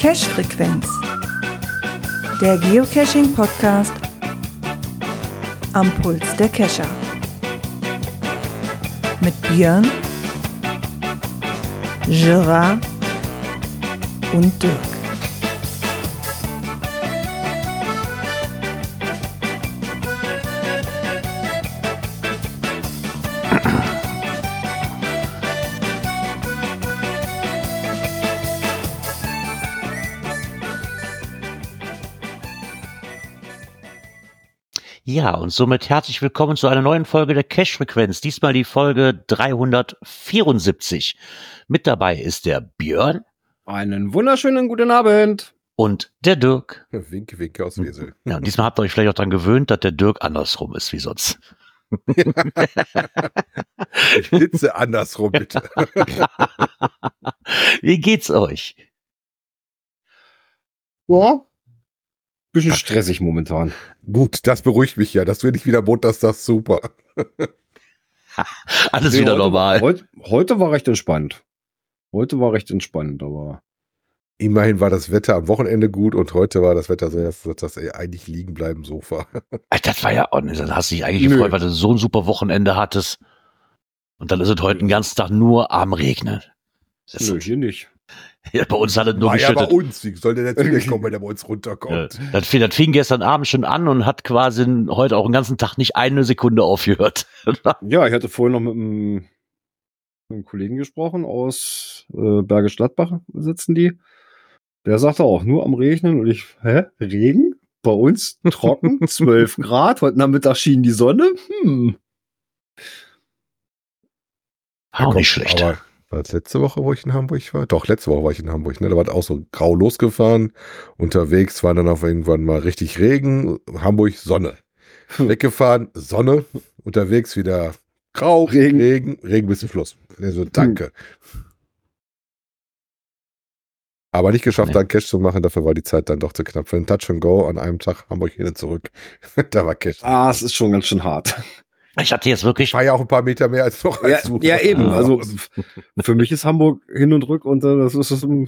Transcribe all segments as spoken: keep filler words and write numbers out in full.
Cache-Frequenz, der Geocaching-Podcast am Puls der Cacher. Mit Björn, Gerard und Dirk. Ja, und somit herzlich willkommen zu einer neuen Folge der Cache-Frequenz. Diesmal die Folge dreihundertvierundsiebzig. Mit dabei ist der Björn. Einen wunderschönen guten Abend. Und der Dirk. Winke, winke aus Wesel. Ja, und diesmal habt ihr euch vielleicht auch daran gewöhnt, dass der Dirk andersrum ist wie sonst. Ich sitze andersrum, bitte. Wie geht's euch? Ja, bisschen stressig momentan. Gut, das beruhigt mich ja. Das will ich wieder montags, das super. Alles Nee, wieder heute, normal. Heute, heute war recht entspannt. Heute war recht entspannt, aber Immerhin war das Wetter am Wochenende gut und heute war das Wetter so, dass das ey, eigentlich liegen bleiben im Sofa. Das war ja auch nicht. Dann hast du dich eigentlich Nö. gefreut, weil du so ein super Wochenende hattest. Und dann ist es heute den ganzen Tag nur am Regnen. Das nö, hier nicht. ja, bei uns hat es nur War ja bei geschüttet. uns. Wie soll der jetzt wieder kommen, wenn der bei uns Ja, runterkommt? das, fing, das fing gestern Abend schon an und hat quasi heute auch den ganzen Tag nicht eine Sekunde aufgehört. Ja, ich hatte vorhin noch mit einem, mit einem Kollegen gesprochen aus äh, Bergisch Gladbach sitzen die. Der sagte auch, nur am Regnen und ich, hä, Regen? Bei uns trocken, zwölf Grad, heute Nachmittag schien die Sonne. Hm. Auch nicht schlecht. Aber war das letzte Woche, wo ich in Hamburg war? Doch, letzte Woche war ich in Hamburg. Ne? Da war es auch so grau losgefahren. Unterwegs war dann auf irgendwann mal richtig Regen. Hamburg, Sonne. Weggefahren, Sonne. Unterwegs wieder grau, Regen. Regen, Regen bis zum Schluss. Also danke. Aber nicht geschafft, Nee. da einen Cache zu machen. Dafür war die Zeit dann doch zu knapp. Für einen Touch and Go an einem Tag Hamburg hin und zurück. Da war Cache. Ah, es ist schon ganz schön hart. Ich hatte jetzt wirklich, Ich war ja auch ein paar Meter mehr als noch Ja, als du. ja, eben. Ja. Also f- für mich ist Hamburg hin und rück und äh, das ist das ein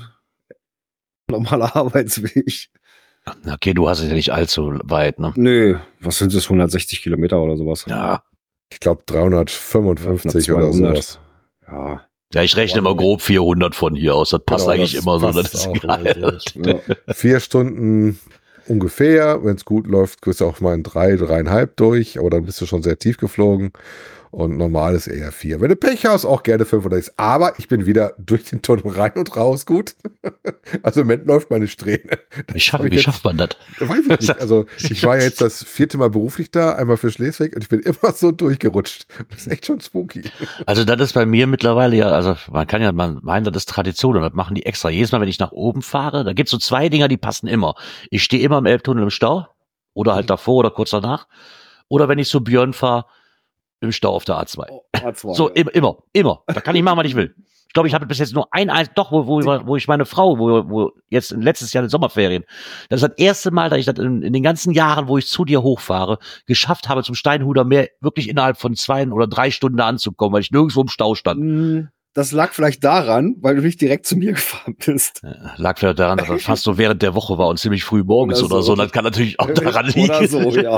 normaler Arbeitsweg. okay, du hast es ja nicht allzu weit, ne? Nö, was sind das, hundertsechzig Kilometer oder sowas? Ja. Ich glaube dreihundertfünfundfünfzig oder zweihundert. sowas. Ja. Ja, ich rechne immer grob vierhundert von hier aus. Das passt Genau, eigentlich das immer so. passt Das ist auch geil. immer ja. Vier Stunden ungefähr. Wenn es gut läuft, gehst du auch mal in drei, dreieinhalb durch. Aber dann bist du schon sehr tief geflogen. Und normal ist eher vier. Wenn du Pech hast, auch gerne fünf oder sechs. Aber ich bin wieder durch den Tunnel rein und raus gut. Also im Moment läuft meine Strähne. Wie, schaff, hab ich wie jetzt- schafft man das? Weiß ich nicht. Also ich war ja jetzt das vierte Mal beruflich da, einmal für Schleswig und ich bin immer so durchgerutscht. Das ist echt schon spooky. Also das ist bei mir mittlerweile ja, also man kann ja man meinen, das ist Tradition und das machen die extra. Jedes Mal, wenn ich nach oben fahre, da gibt's so zwei Dinger, die passen immer. Ich stehe immer im Elbtunnel im Stau oder halt davor oder kurz danach. Oder wenn ich zu Björn fahre, im Stau auf der A zwei. Oh, A zwei, So, ja. immer, immer, immer. Da kann ich machen, was ich will. Ich glaube, ich habe bis jetzt nur ein, ein doch, wo, wo, wo ich meine Frau, wo, wo jetzt letztes Jahr in den Sommerferien, das ist das erste Mal, dass ich das in, in den ganzen Jahren, wo ich zu dir hochfahre, geschafft habe, zum Steinhuder Meer wirklich innerhalb von zwei oder drei Stunden da anzukommen, weil ich nirgendwo im Stau stand. Mm, Das lag vielleicht daran, weil du nicht direkt zu mir gefahren bist. Lag vielleicht daran, dass das fast so während der Woche war und ziemlich früh morgens Oder oder so. so. Das kann natürlich auch daran liegen. Oder so, ja.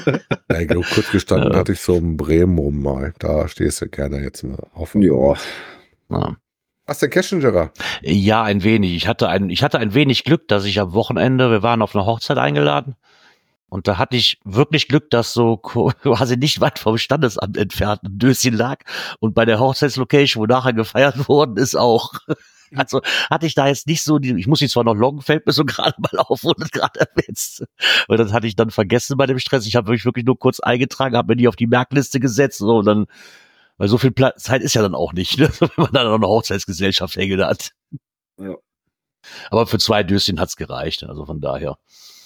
Ja, genug kurz gestanden Ja. hatte ich so im Bremen rum mal. Da stehst du gerne jetzt mal auf. Ja. Ja. Was der Cashengerer? Ja, ein wenig. Ich hatte ein, ich hatte ein wenig Glück, dass ich am Wochenende, wir waren auf eine Hochzeit eingeladen. Und da hatte ich wirklich Glück, dass so quasi nicht weit vom Standesamt entfernt ein Döschen lag. Und bei der Hochzeitslocation, wo nachher gefeiert worden ist, auch. Also hatte ich da jetzt nicht so, die, ich muss die zwar noch loggen, fällt mir so gerade mal auf, wo du das gerade erwähnst. Und das hatte ich dann vergessen bei dem Stress. Ich habe mich wirklich nur kurz eingetragen, habe mir die auf die Merkliste gesetzt. So, und dann, weil so viel Pla- Zeit ist ja dann auch nicht, ne? Wenn man dann noch eine Hochzeitsgesellschaft hängen hat. Ja. Aber für zwei Döschen hat's gereicht. Also von daher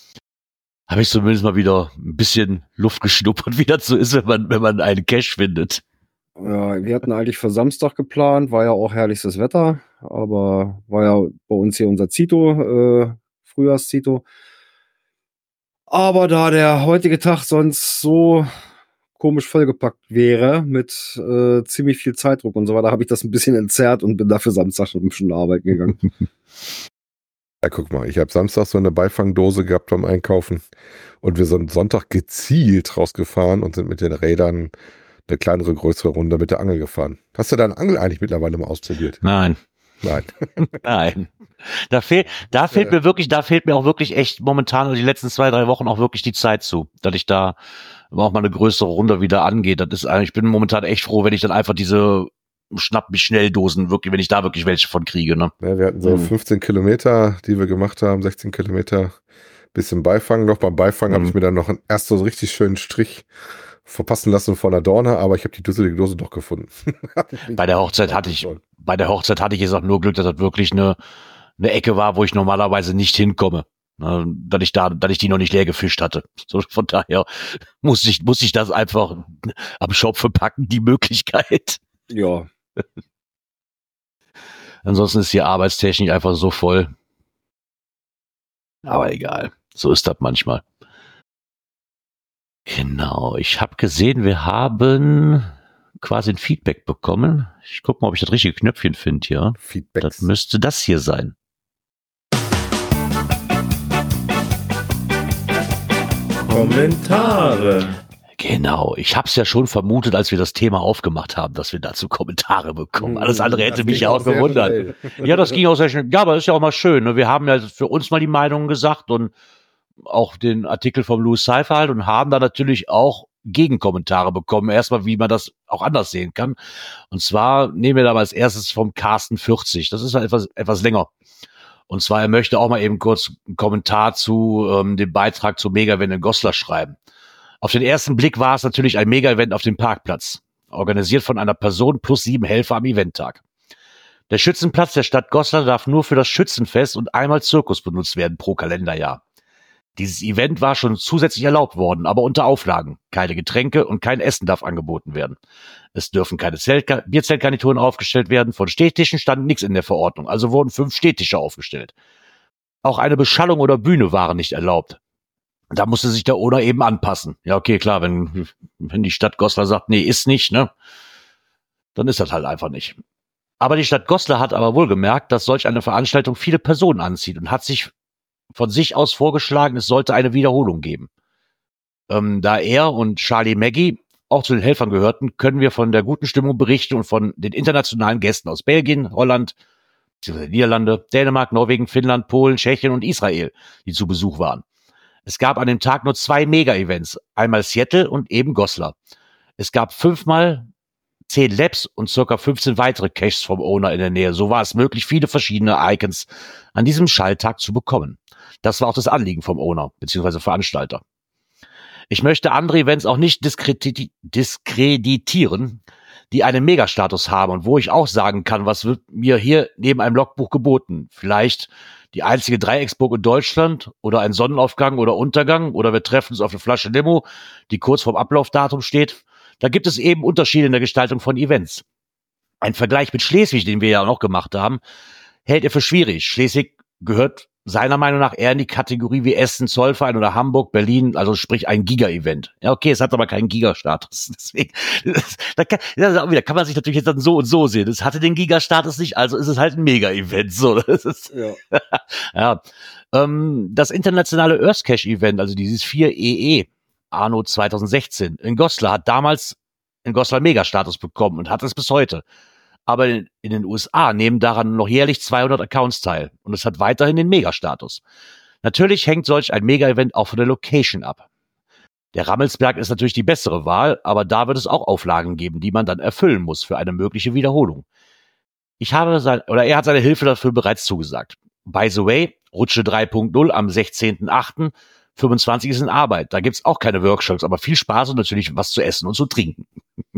habe ich zumindest mal wieder ein bisschen Luft geschnuppert, wie das so ist, wenn man, wenn man einen Cache findet. Ja, wir hatten eigentlich für Samstag geplant, war ja auch herrlichstes Wetter, aber war ja bei uns hier unser Zito, äh, Frühjahrszito. Aber da der heutige Tag sonst so komisch vollgepackt wäre mit äh, ziemlich viel Zeitdruck und so weiter, habe ich das ein bisschen entzerrt und bin dafür Samstag schon ein bisschen arbeiten gegangen. Ja, guck mal, ich habe Samstag so eine Beifangdose gehabt beim Einkaufen und wir sind Sonntag gezielt rausgefahren und sind mit den Rädern eine kleinere, größere Runde mit der Angel gefahren. Hast du deine Angel eigentlich mittlerweile mal ausprobiert? Nein. Nein. Nein. Da fehlt, da fehlt mir wirklich, da fehlt mir auch wirklich echt momentan, also die letzten zwei, drei Wochen auch wirklich die Zeit zu, dass ich da auch mal eine größere Runde wieder angehe. Das ist eigentlich, ich bin momentan echt froh, wenn ich dann einfach diese schnapp mich schnell Dosen wirklich, wenn ich da wirklich welche von kriege, ne? Ja, wir hatten so Hm. fünfzehn Kilometer, die wir gemacht haben, sechzehn Kilometer, bisschen Beifang noch. Beim Beifang Mhm. habe ich mir dann noch einen, erst so einen richtig schönen Strich verpassen lassen von der Dorne, aber ich habe die dusselige Dose doch gefunden. Bei der Hochzeit hatte ich, bei der Hochzeit hatte ich jetzt auch nur Glück, dass das wirklich eine, eine Ecke war, wo ich normalerweise nicht hinkomme. Ne, dass ich da, dass ich die noch nicht leer gefischt hatte. So, von daher muss ich, muss ich das einfach am Schopfe packen, die Möglichkeit. Ja. Ansonsten ist die Arbeitstechnik einfach so voll. Aber egal. So ist das manchmal. Genau. Ich habe gesehen, wir haben quasi ein Feedback bekommen. Ich gucke mal, ob ich das richtige Knöpfchen finde hier. Feedback. Das müsste das hier sein. Kommentare. Genau, ich habe es ja schon vermutet, als wir das Thema aufgemacht haben, dass wir dazu Kommentare bekommen. Alles andere hätte Das mich ging ja auch sehr gewundert. schnell. Ja, das ging auch sehr schnell. Ja, aber ist ja auch mal schön. Ne? Wir haben ja für uns mal die Meinungen gesagt und auch den Artikel vom Louis Cypher halt und haben da natürlich auch Gegenkommentare bekommen. Erstmal, wie man das auch anders sehen kann. Und zwar nehmen wir da mal als erstes vom Carsten vierzig. Das ist halt etwas, etwas länger. Und zwar, er möchte auch mal eben kurz einen Kommentar zu ähm, dem Beitrag zu Mega-Event in Goslar schreiben. Auf den ersten Blick war es natürlich ein Mega-Event auf dem Parkplatz, organisiert von einer Person plus sieben Helfer am Eventtag. Der Schützenplatz der Stadt Goslar darf nur für das Schützenfest und einmal Zirkus benutzt werden pro Kalenderjahr. Dieses Event war schon zusätzlich erlaubt worden, aber unter Auflagen. Keine Getränke und kein Essen darf angeboten werden. Es dürfen keine Zelt- Bierzeltgarnituren aufgestellt werden. Von Stehtischen stand nichts in der Verordnung, also wurden fünf Stehtische aufgestellt. Auch eine Beschallung oder Bühne waren nicht erlaubt. Da musste sich der Owner eben anpassen. Ja, okay, klar, wenn, wenn die Stadt Goslar sagt, nee, ist nicht, ne, dann ist das halt einfach nicht. Aber die Stadt Goslar hat aber wohl gemerkt, dass solch eine Veranstaltung viele Personen anzieht und hat sich von sich aus vorgeschlagen, es sollte eine Wiederholung geben. Ähm, da er und Charlie Maggie auch zu den Helfern gehörten, können wir von der guten Stimmung berichten und von den internationalen Gästen aus Belgien, Holland, beziehungsweise Niederlande, Dänemark, Norwegen, Finnland, Polen, Tschechien und Israel, die zu Besuch waren. Es gab an dem Tag nur zwei Mega-Events, einmal Seattle und eben Goslar. Es gab fünfmal zehn Labs und circa fünfzehn weitere Caches vom Owner in der Nähe. So war es möglich, viele verschiedene Icons an diesem Schalltag zu bekommen. Das war auch das Anliegen vom Owner bzw. Veranstalter. Ich möchte andere Events auch nicht diskrediti- diskreditieren, die einen Megastatus haben und wo ich auch sagen kann, was wird mir hier neben einem Logbuch geboten? Vielleicht die einzige Dreiecksburg in Deutschland oder ein Sonnenaufgang oder Untergang oder wir treffen uns auf eine Flasche Limo, die kurz vorm Ablaufdatum steht. Da gibt es eben Unterschiede in der Gestaltung von Events. Ein Vergleich mit Schleswig, den wir ja noch gemacht haben, hält er für schwierig. Schleswig gehört seiner Meinung nach eher in die Kategorie wie Essen, Zollverein oder Hamburg, Berlin, also sprich ein Giga-Event. Ja, okay, es hat aber keinen Giga-Status. Deswegen, das, da kann, das ist auch wieder, kann man sich natürlich jetzt dann so und so sehen. Es hatte den Giga-Status nicht, also ist es halt ein Mega-Event. So, das ist, Ja. ja. Ähm, das internationale Earthcache-Event, also dieses vier E E, Anno zwanzig sechzehn, in Goslar hat damals in Goslar Mega-Status bekommen und hat es bis heute. Aber in, in den U S A nehmen daran noch jährlich zweihundert Accounts teil und es hat weiterhin den Mega-Status. Natürlich hängt solch ein Mega-Event auch von der Location ab. Der Rammelsberg ist natürlich die bessere Wahl, aber da wird es auch Auflagen geben, die man dann erfüllen muss für eine mögliche Wiederholung. Ich habe sein, oder er hat seine Hilfe dafür bereits zugesagt. By the way, Rutsche drei Punkt null am sechzehnten achten fünfundzwanzig ist in Arbeit. Da gibt's auch keine Workshops, aber viel Spaß und natürlich was zu essen und zu trinken.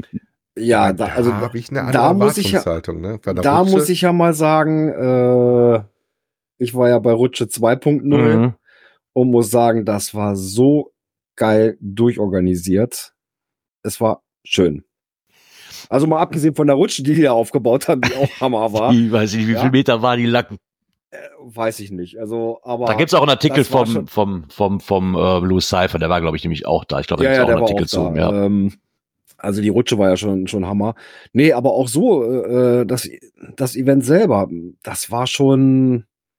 Ja, da, also habe ich eine da andere muss ich ja, Erwartungshaltung, ne? Bei der da Rutsche- muss ich ja mal sagen, äh, ich war ja bei Rutsche zwei Punkt null Mhm. und muss sagen, das war so geil durchorganisiert. Es war schön. Also mal abgesehen von der Rutsche, die die da aufgebaut haben, die auch Hammer war, Ich weiß nicht, wie Ja. viel Meter waren die Lacken. weiß ich nicht. Also, aber Da gibt's auch einen Artikel das war vom, schon- vom, vom, vom, äh, Louis Cypher, der war, glaube ich, nämlich auch da. Ich glaube, da ja, ja, gibt's der auch war einen auch Artikel da. zu. Ja. Ähm, also die Rutsche war ja schon schon Hammer. Nee, aber auch so, äh, das, das Event selber, das war schon,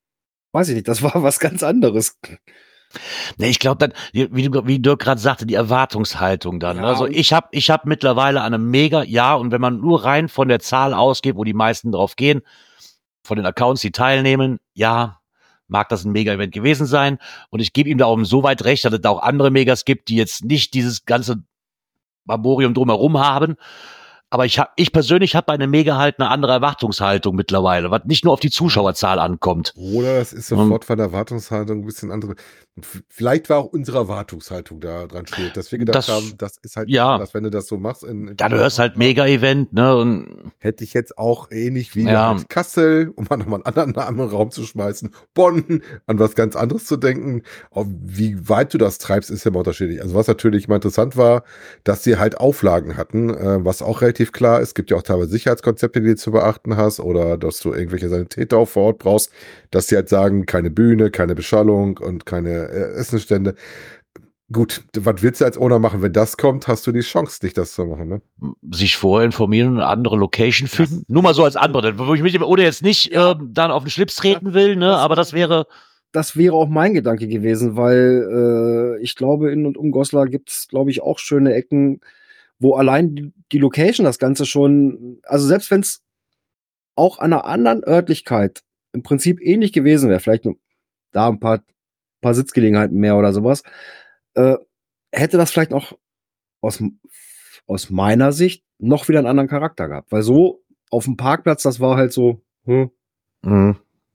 weiß ich nicht, das war was ganz anderes. Nee, ich glaube dann, wie du, wie Dirk gerade sagte, die Erwartungshaltung dann. Ja, Ne? Also und- ich habe ich hab mittlerweile eine mega, ja, und wenn man nur rein von der Zahl ausgeht, wo die meisten drauf gehen, von den Accounts, die teilnehmen, ja, mag das ein Mega-Event gewesen sein. Und ich gebe ihm da auch so weit recht, dass es da auch andere Megas gibt, die jetzt nicht dieses ganze Barborium drumherum haben. Aber ich hab, ich persönlich habe bei einem Mega halt eine andere Erwartungshaltung mittlerweile, was nicht nur auf die Zuschauerzahl ankommt. Oder das ist sofort von der Erwartungshaltung ein bisschen andere. Vielleicht war auch unsere Erwartungshaltung da dran schuld, dass wir gedacht Das- haben, das ist halt ja. anders, wenn du das so machst. In, in Dann hörst halt Mega-Event, ne? Und Hätte ich jetzt auch ähnlich wie Ja. halt Kassel, um mal nochmal einen anderen Namen in den Raum zu schmeißen, Bonn, an was ganz anderes zu denken. Auch wie weit du das treibst, ist ja immer unterschiedlich. Also was natürlich mal interessant war, dass sie halt Auflagen hatten, äh, was auch relativ klar ist. Es gibt ja auch teilweise Sicherheitskonzepte, die du zu beachten hast, oder dass du irgendwelche Sanitäter auch vor Ort brauchst, dass sie halt sagen, keine Bühne, keine Beschallung und keine äh, Essenstände. Gut, was willst du als Owner machen? Wenn das kommt, hast du die Chance, nicht das zu machen, ne? sich vorher informieren und eine andere Location finden. Nur mal so als andere, wo ich mich oder jetzt nicht äh, dann auf den Schlips treten will, ne? Aber das wäre Das wäre auch mein Gedanke gewesen, weil äh, ich glaube, in und um Goslar gibt es, glaube ich, auch schöne Ecken, wo allein die, die Location das Ganze schon, also selbst wenn es auch an einer anderen Örtlichkeit im Prinzip ähnlich gewesen wäre, vielleicht nur da ein paar, paar Sitzgelegenheiten mehr oder sowas, äh, hätte das vielleicht auch aus, aus meiner Sicht noch wieder einen anderen Charakter gehabt. Weil so auf dem Parkplatz, das war halt so, hm. Mhm.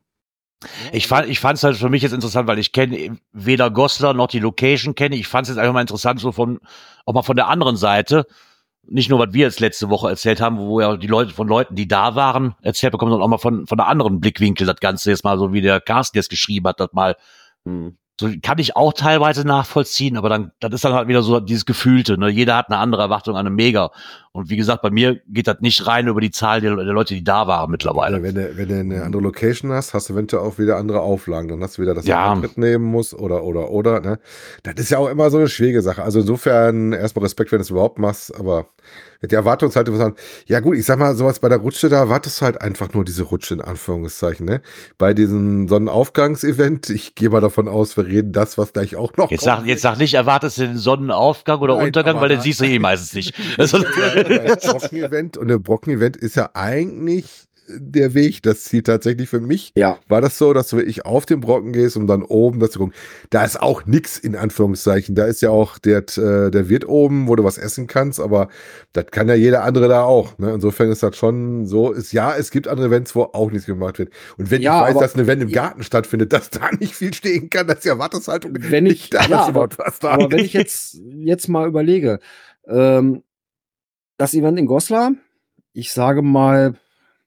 Ich fand, ich fand's halt für mich jetzt interessant, weil ich kenne weder Goslar noch die Location kenne. Ich fand's jetzt einfach mal interessant, so von, auch mal von der anderen Seite. Nicht nur, was wir jetzt letzte Woche erzählt haben, wo ja die Leute von Leuten, die da waren, erzählt bekommen, sondern auch mal von, von der anderen Blickwinkel das Ganze jetzt mal, so wie der Carsten jetzt geschrieben hat, das mal, Hm. so kann ich auch teilweise nachvollziehen, aber dann, das ist dann halt wieder so dieses Gefühlte, ne? Jeder hat eine andere Erwartung an einem Mega. Und wie gesagt, bei mir geht das nicht rein über die Zahl der, der Leute, die da waren mittlerweile. Also wenn du, wenn du eine andere Location hast, hast du eventuell auch wieder andere Auflagen. Dann hast du wieder, dass du Ja. einen Eintritt nehmen musst oder, oder, oder, ne? Das ist ja auch immer so eine schwierige Sache. Also insofern erstmal Respekt, wenn du es überhaupt machst, aber mit der Erwartungshaltung sagen, ja gut, ich sag mal, sowas bei der Rutsche, da erwartest du halt einfach nur diese Rutsche in Anführungszeichen, ne? Bei diesem Sonnenaufgangsevent, ich gehe mal davon aus, wir reden das, was gleich auch noch Jetzt kommt. sag, jetzt sag nicht, erwartest du den Sonnenaufgang oder Nein, Untergang, aber weil den nein. siehst du eh meistens nicht. Also, Das Brocken-Event und der Brocken-Event ist ja eigentlich der Weg, das Ziel tatsächlich für mich. Ja. War das so, dass du wirklich auf den Brocken gehst und dann oben das zu gucken. Da ist auch nix in Anführungszeichen. Da ist ja auch der, äh, der Wirt oben, wo du was essen kannst, aber das kann ja jeder andere da auch. Ne? Insofern ist das schon so, ist ja, es gibt andere Events, wo auch nichts gemacht wird. Und wenn Ja, ich weiß, aber- dass ein Event im Garten stattfindet, dass da nicht viel stehen kann, dass die Erwartungshaltung Wenn ich, nicht da ja, ist, aber, überhaupt was da aber wenn eigentlich ich jetzt, jetzt mal überlege, ähm, das Event in Goslar, ich sage mal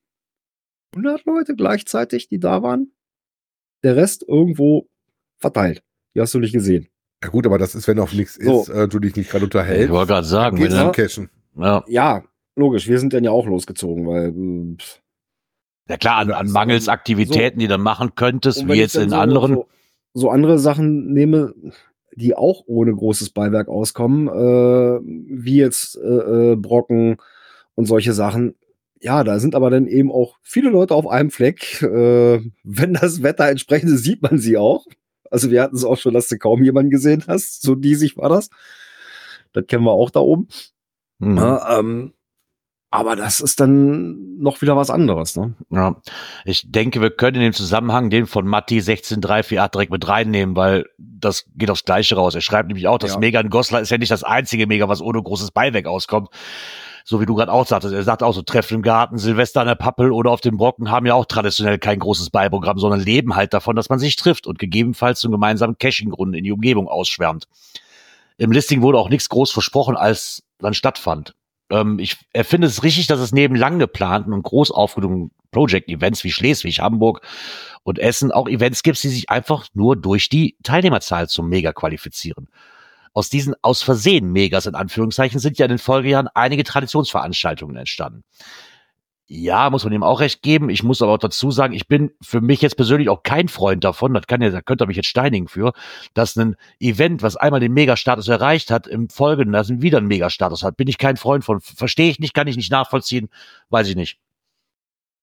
hundert Leute gleichzeitig, die da waren, der Rest irgendwo verteilt. Die hast du nicht gesehen. Ja gut, aber das ist, wenn auch nichts So. ist, äh, du dich nicht gerade ich unterhältst. wollte gerade sagen, Geht's wenn, zum du- Cashen. ja. Ja, logisch, wir sind dann ja auch losgezogen, weil mm, pff, ja klar, an, an mangels Aktivitäten, die du machen könntest, und wie wenn ich jetzt dann in so, anderen. So, so andere Sachen nehme, die auch ohne großes Beiwerk auskommen, äh, wie jetzt äh, äh, Brocken und solche Sachen. Ja, da sind aber dann eben auch viele Leute auf einem Fleck. Äh, wenn das Wetter entsprechend ist, sieht man sie auch. Also wir hatten es auch schon, dass du kaum jemanden gesehen hast. So diesig war das. Das kennen wir auch da oben. Hm. Ja, ähm, aber das ist dann noch wieder was anderes, ne? Ja, ich denke, wir können in dem Zusammenhang den von Matti sechzehn drei vier acht direkt mit reinnehmen, weil das geht aufs Gleiche raus. Er schreibt nämlich auch, das Ja. Mega in Goslar ist ja nicht das einzige Mega, was ohne großes Beiwerk auskommt. So wie du gerade auch sagtest. Er sagt auch so, Treffen im Garten, Silvester an der Pappel oder auf dem Brocken haben ja auch traditionell kein großes Beiprogramm, sondern leben halt davon, dass man sich trifft und gegebenenfalls zum gemeinsamen Caching-Runden in die Umgebung ausschwärmt. Im Listing wurde auch nichts groß versprochen, als dann stattfand. Ähm, ich er finde es richtig, dass es neben lang geplanten und groß aufgedrungenen Project-Events wie Schleswig, Hamburg und Essen auch Events gibt, die sich einfach nur durch die Teilnehmerzahl zum Mega qualifizieren. Aus diesen aus Versehen Megas in Anführungszeichen sind ja in den Folgejahren einige Traditionsveranstaltungen entstanden. Ja, muss man ihm auch recht geben. Ich muss aber auch dazu sagen, ich bin für mich jetzt persönlich auch kein Freund davon, das kann ja, da könnte er mich jetzt steinigen für, dass ein Event, was einmal den Megastatus erreicht hat, im Folgenden, dass es wieder einen Megastatus hat. Bin ich kein Freund von. Verstehe ich nicht, kann ich nicht nachvollziehen, weiß ich nicht.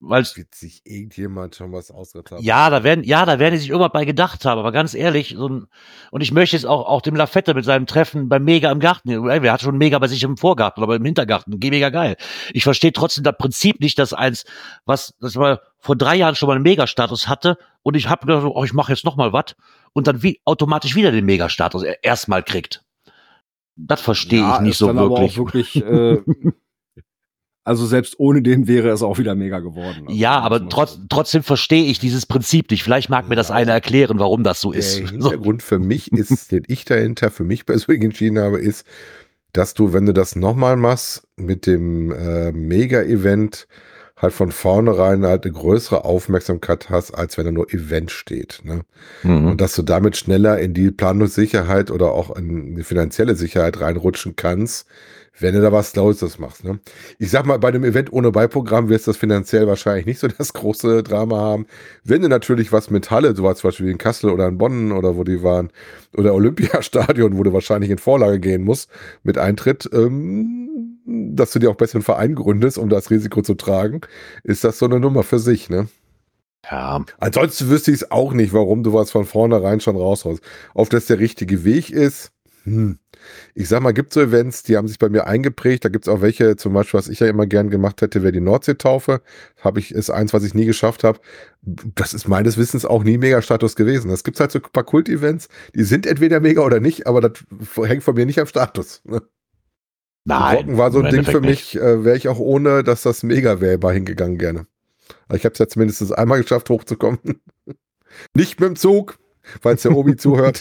weil Wird sich irgendjemand schon was ausgedacht haben? ja, da werden, ja, da werden die sich irgendwas bei gedacht haben, aber ganz ehrlich, so ein, und ich möchte jetzt auch, auch dem Lafette mit seinem Treffen beim Mega im Garten, er hat schon Mega bei sich im Vorgarten, aber im Hintergarten, geht mega geil. Ich verstehe trotzdem das Prinzip nicht, dass eins, was, das mal vor drei Jahren schon mal einen Mega-Status hatte und ich habe gedacht, oh, ich mache jetzt noch mal was und dann wie automatisch wieder den Mega-Status erstmal kriegt. Das verstehe Ja, ich nicht ist so dann wirklich. Aber auch wirklich äh, also selbst ohne den wäre es auch wieder mega geworden. Also, Ja, aber trotz, trotzdem verstehe ich dieses Prinzip nicht. Vielleicht mag mir das Ja. einer erklären, warum das so ist. Der So. Hintergrund für mich ist, den ich dahinter für mich persönlich entschieden habe, ist, dass du, wenn du das nochmal machst, mit dem äh, Mega-Event halt von vornherein halt eine größere Aufmerksamkeit hast, als wenn da nur Event steht. Ne? Mhm. Und dass du damit schneller in die Planungssicherheit oder auch in die finanzielle Sicherheit reinrutschen kannst, wenn du da was Lauses machst. Ne? Ich sag mal, bei einem Event ohne Beiprogramm wirst du das finanziell wahrscheinlich nicht so das große Drama haben. Wenn du natürlich was mit Halle, so was zum Beispiel in Kassel oder in Bonn oder wo die waren, oder Olympiastadion, wo du wahrscheinlich in Vorlage gehen musst mit Eintritt, ähm, dass du dir auch besser einen Verein gründest, um das Risiko zu tragen, ist das so eine Nummer für sich, ne? Ja, Ansonsten wüsste ich es auch nicht, warum du was von vornherein schon raushaust. Ob das der richtige Weg ist, hm. Ich sag mal, gibt so Events, die haben sich bei mir eingeprägt. Da gibt es auch welche, zum Beispiel, was ich ja immer gern gemacht hätte, wäre die Nordseetaufe. Habe ich, ist eins, was ich nie geschafft habe. Das ist meines Wissens auch nie Mega-Status gewesen. Es gibt halt so ein paar Kult-Events, die sind entweder mega oder nicht, aber das hängt von mir nicht am Status. Ne? nein. Rocken war so ein im Ding für Endeffekt mich, äh, wäre ich auch ohne, dass das mega wäre, mal hingegangen gerne. Aber ich habe es ja zumindest einmal geschafft, hochzukommen. Nicht mit dem Zug, falls der Obi zuhört.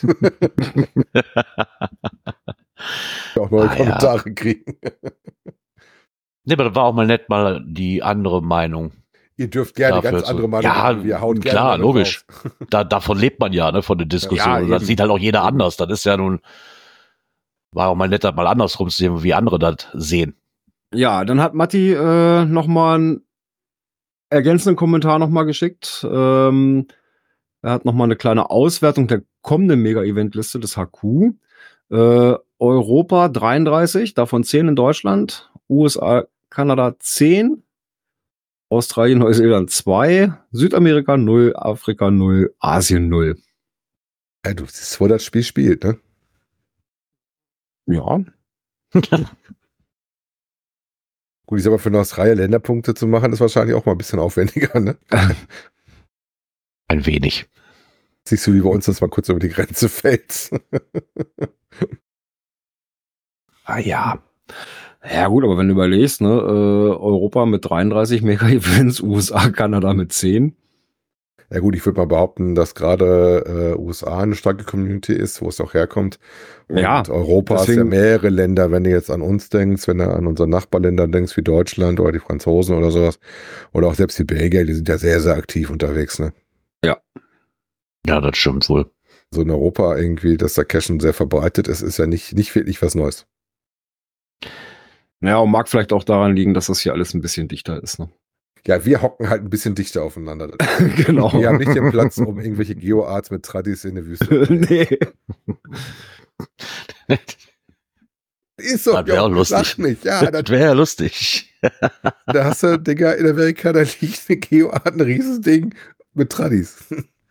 auch neue Ah, Kommentare kriegen. Nee, aber das war auch mal nett, mal die andere Meinung. Ihr dürft gerne Dafür ganz zu- andere Meinung Ja, haben. Wir hauen gerne klar, damit logisch. raus. Da, davon lebt man ja, ne, von der Diskussion. Ja, Und das eben. sieht halt auch jeder anders. Das ist ja nun, war auch mal nett, das mal andersrum zu sehen, wie andere das sehen. Ja, dann hat Matti äh, nochmal einen ergänzenden Kommentar nochmal geschickt. Ähm, er hat nochmal eine kleine Auswertung der kommenden Mega-Event-Liste des H Q. Äh, Europa dreiunddreißig, davon zehn in Deutschland. U S A, Kanada zehn. Australien, Neuseeland zwei. Südamerika null. Afrika null. Asien null. Ja, du siehst, wo das Spiel spielt, ne? Ja. Gut, ich sag mal, für eine Australien Länderpunkte zu machen, ist wahrscheinlich auch mal ein bisschen aufwendiger, ne? Ein wenig. Siehst du, wie bei uns das mal kurz über die Grenze fällt. Ah ja. Ja gut, aber wenn du überlegst, ne, äh, Europa mit dreiunddreißig Mega-Events, U S A, Kanada mit zehn. Ja gut, ich würde mal behaupten, dass gerade äh, U S A eine starke Community ist, wo es auch herkommt. Und Ja, Europa ist ja deswegen- mehrere Länder, wenn du jetzt an uns denkst, wenn du an unsere Nachbarländer denkst, wie Deutschland oder die Franzosen oder sowas. Oder auch selbst die Belgier, die sind ja sehr, sehr aktiv unterwegs, ne? Ja, das stimmt wohl. So in Europa irgendwie, dass der Cashen sehr verbreitet ist, ist ja nicht, nicht wirklich was Neues. Ja, und mag vielleicht auch daran liegen, dass das hier alles ein bisschen dichter ist. Ne? Ja, wir hocken halt ein bisschen dichter aufeinander. Genau. Wir haben nicht den Platz, um irgendwelche Geoarts mit Tradis in der Wüste zu legen. Nee. Ist so, Das wäre auch ja, lustig. sag nicht. Ja, Das da, wäre ja lustig. da hast du, Digga, in Amerika, da liegt eine Geoart, ein Riesending mit Tradis.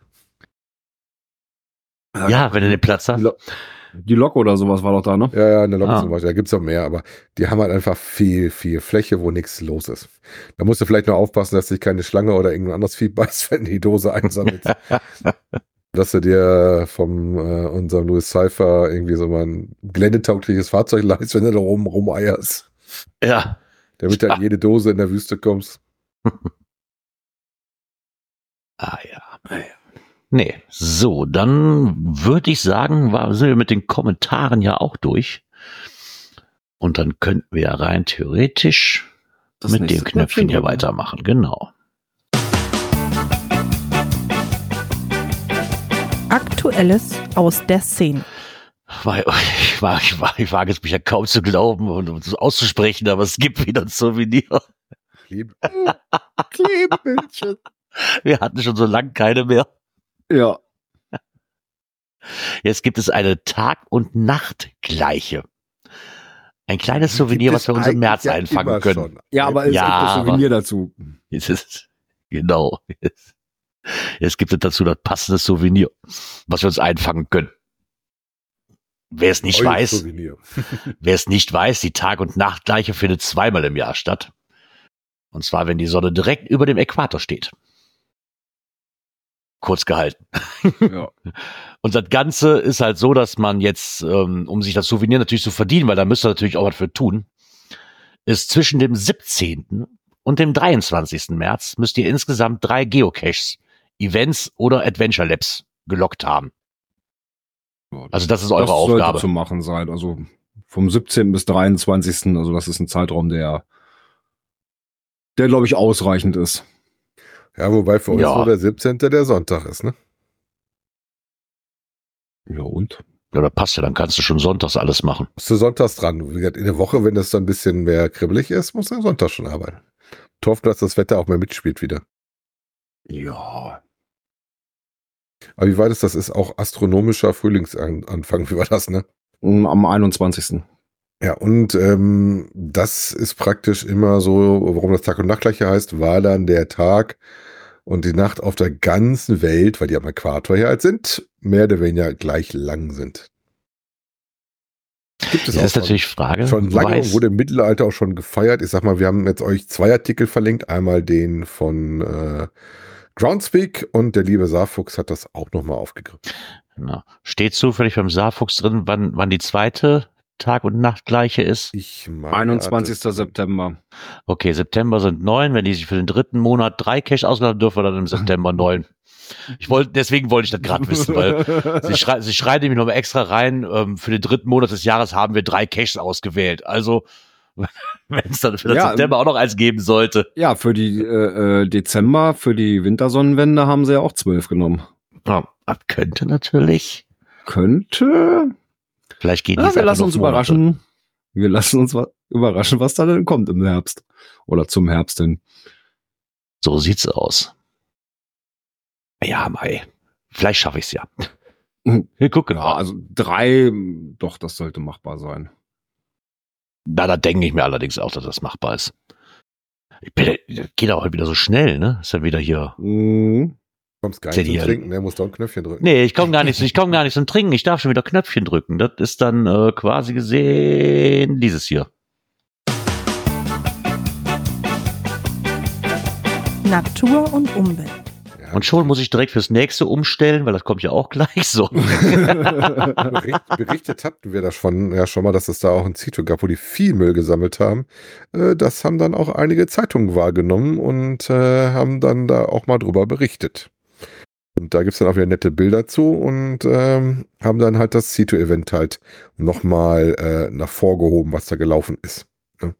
Ja, wenn du den Platz Die, hast. Lo die Lok oder sowas war doch da, ne? Ja, ja, in der Lok Ah. zum Beispiel, da gibt's auch mehr, aber die haben halt einfach viel, viel Fläche, wo nichts los ist. Da musst du vielleicht nur aufpassen, dass dich keine Schlange oder irgendein anderes Vieh beißt, wenn du die Dose einsammelst. Dass du dir vom äh, unserem Louis Cypher irgendwie so mal ein geländetaugliches Fahrzeug leist, wenn du da rum rumeierst. Ja. Damit du in jede Dose in der Wüste kommst. Ah ja. Nee, so, dann würde ich sagen, war, sind wir mit den Kommentaren ja auch durch. Und dann könnten wir ja rein theoretisch Das mit dem nächste Knöpfchen hier drücken. weitermachen. Genau. Aktuelles aus der Szene. Weil, ich, war, ich, war, ich wage es mich ja kaum zu glauben und um es auszusprechen, aber es gibt wieder ein Souvenir. Kleb Klebebildchen. Wir hatten schon so lange keine mehr. Ja. Jetzt gibt es eine Tag- und Nachtgleiche. Ein kleines Souvenir, Gibt was wir es uns im März eigentlich ja einfangen immer können. schon. Ja, aber es Ja, gibt das aber- Souvenir dazu. Jetzt ist, Genau. Jetzt gibt es dazu das passende Souvenir, was wir uns einfangen können. Wer es nicht Euer weiß, Souvenir. wer es nicht weiß, die Tag- und Nachtgleiche findet zweimal im Jahr statt. Und zwar, wenn die Sonne direkt über dem Äquator steht. Kurz gehalten. Ja. Und das Ganze ist halt so, dass man jetzt, ähm, um sich das Souvenir natürlich zu verdienen, weil da müsst ihr natürlich auch was für tun, ist zwischen dem siebzehnten und dem dreiundzwanzigsten März müsst ihr insgesamt drei Geocaches, Events oder Adventure Labs gelockt haben. Also das ist eure das Aufgabe. sollte zu machen sein. Also vom siebzehnten bis dreiundzwanzigsten Also das ist ein Zeitraum, der, der glaube ich ausreichend ist. Ja, wobei für uns Ja. nur der siebzehnte der Sonntag ist, ne? Ja und? Ja, da passt ja, dann kannst du schon sonntags alles machen. Bist du sonntags dran? Wie gesagt, in der Woche, wenn das dann ein bisschen mehr kribbelig ist, musst du Sonntag schon arbeiten. Ich hoffe, dass das Wetter auch mehr mitspielt wieder. Ja. Aber wie weit ist das? Ist auch astronomischer Frühlingsanfang. Wie war das, ne? Am einundzwanzigsten Ja, und ähm, das ist praktisch immer so, warum das Tag und Nachtgleiche heißt, weil dann der Tag und die Nacht auf der ganzen Welt, weil die am Äquator hier halt sind, mehr oder weniger gleich lang sind. Gibt es Das auch ist schon, natürlich Frage. schon Du lange und weißt- wurde im Mittelalter auch schon gefeiert. Ich sag mal, wir haben jetzt euch zwei Artikel verlinkt. Einmal den von äh, Groundspeak und der liebe Saarfuchs hat das auch nochmal aufgegriffen. Genau. Steht zufällig beim Saarfuchs drin, wann, wann die zweite Tag- und Nachtgleiche ist? Ich meine, einundzwanzigsten September Okay, September sind neun. Wenn die sich für den dritten Monat drei Cash ausgeladen haben, dürfen wir dann im September neun. Ich wollte, deswegen wollte ich das gerade wissen, weil sie, schrei sie schreiben nämlich nochmal extra rein, ähm, für den dritten Monat des Jahres haben wir drei Caches ausgewählt. Also, wenn es dann für den Ja, September auch noch eins geben sollte. Ja, für die äh, äh, Dezember, für die Wintersonnenwende haben sie ja auch zwölf genommen. Ja, das könnte natürlich. Könnte. Vielleicht gehen die Ja, jetzt wir einfach lassen nur uns auf Monate. überraschen. Wir lassen uns wa überraschen, was da denn kommt im Herbst. Oder zum Herbst hin. So sieht's aus. Ja, Mai. Vielleicht schaffe ich's ja. Mhm. Wir gucken Ja, mal. also drei, doch, das sollte machbar sein. Na, da denke ich mir allerdings auch, dass das machbar ist. Ich bin, das geht auch heute wieder so schnell, ne? Ist ja wieder hier. Mhm. Du kommst gar Seht nicht zum ihr- Trinken, der muss doch ein Knöpfchen drücken. Nee, ich komme gar nicht, ich komme gar nicht zum Trinken. Ich darf schon wieder Knöpfchen drücken. Das ist dann äh, quasi gesehen dieses hier. Natur und Umwelt. Ja, Und schon muss ich direkt fürs nächste umstellen, weil das kommt ja auch gleich so. Bericht, berichtet hatten wir davon ja schon mal, dass es da auch ein Zito gab, wo die viel Müll gesammelt haben. Äh, das haben dann auch einige Zeitungen wahrgenommen und äh, haben dann da auch mal drüber berichtet. Und da gibt's dann auch wieder nette Bilder zu und ähm, haben dann halt das Zito-Event halt nochmal äh, nach vorgehoben, was da gelaufen ist. Ne?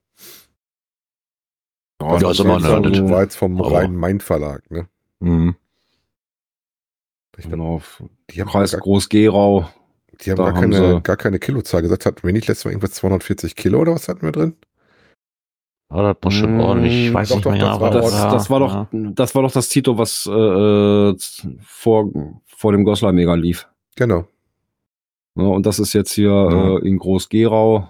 Ja, Ja, ist immer war, nett. war jetzt vom Aber- Rhein-Main-Verlag. Ne? Mhm. Ich glaub, Genau. die haben, Kreis gar, Groß-Gerau. die haben, da gar, haben keine, sie- gar keine Kilozahl gesagt. Hatten wir nicht letztes Mal irgendwas zweihundertvierzig Kilo oder was hatten wir drin? Ja, das muss schon Mm, ordentlich, ich weiß doch, nicht doch, mehr das genau. war was Das, das das war doch, das war doch das Tito, was äh, vor, vor dem Goslar Mega lief. Genau. Ja, und das ist jetzt hier Ja. äh, in Groß-Gerau.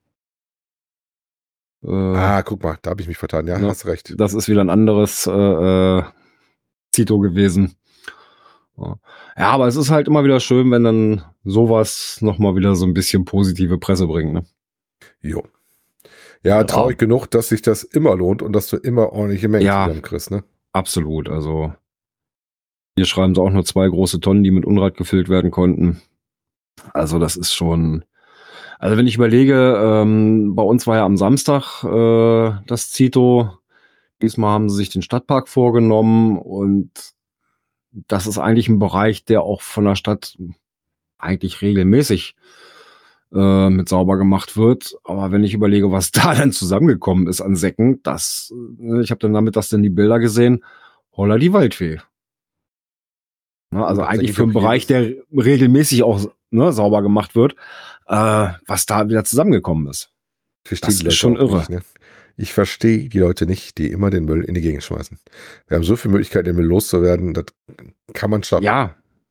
Äh, Ah, guck mal, da habe ich mich vertan. Ja, Ja. hast recht. Das ist wieder ein anderes äh, äh, Tito gewesen. Ja. ja, aber es ist halt immer wieder schön, wenn dann sowas nochmal wieder so ein bisschen positive Presse bringt. Ne? Jo. Ja, Ja. traurig genug, dass sich das immer lohnt und dass du immer ordentliche Mengen Ja. zusammenkriegst, ne? Absolut. Also hier schreiben sie auch nur zwei große Tonnen, die mit Unrat gefüllt werden konnten. Also das ist schon. Also wenn ich überlege, ähm, bei uns war ja am Samstag äh, das Zito. Diesmal haben sie sich den Stadtpark vorgenommen und das ist eigentlich ein Bereich, der auch von der Stadt eigentlich regelmäßig äh, mit sauber gemacht wird. Aber wenn ich überlege, was da dann zusammengekommen ist an Säcken, das, äh, ich habe dann damit das denn die Bilder gesehen, holla die Waldfee. Ne, also Und eigentlich tatsächlich für einen auch Bereich, der regelmäßig auch ne, sauber gemacht wird, äh, was da wieder zusammengekommen ist. Ich verstehe Das die ist Leute schon auch irre. Nicht, ne? Ich verstehe die Leute nicht, die immer den Müll in die Gegend schmeißen. Wir haben so viele Möglichkeiten, den Müll loszuwerden, das kann man schaffen. Ja,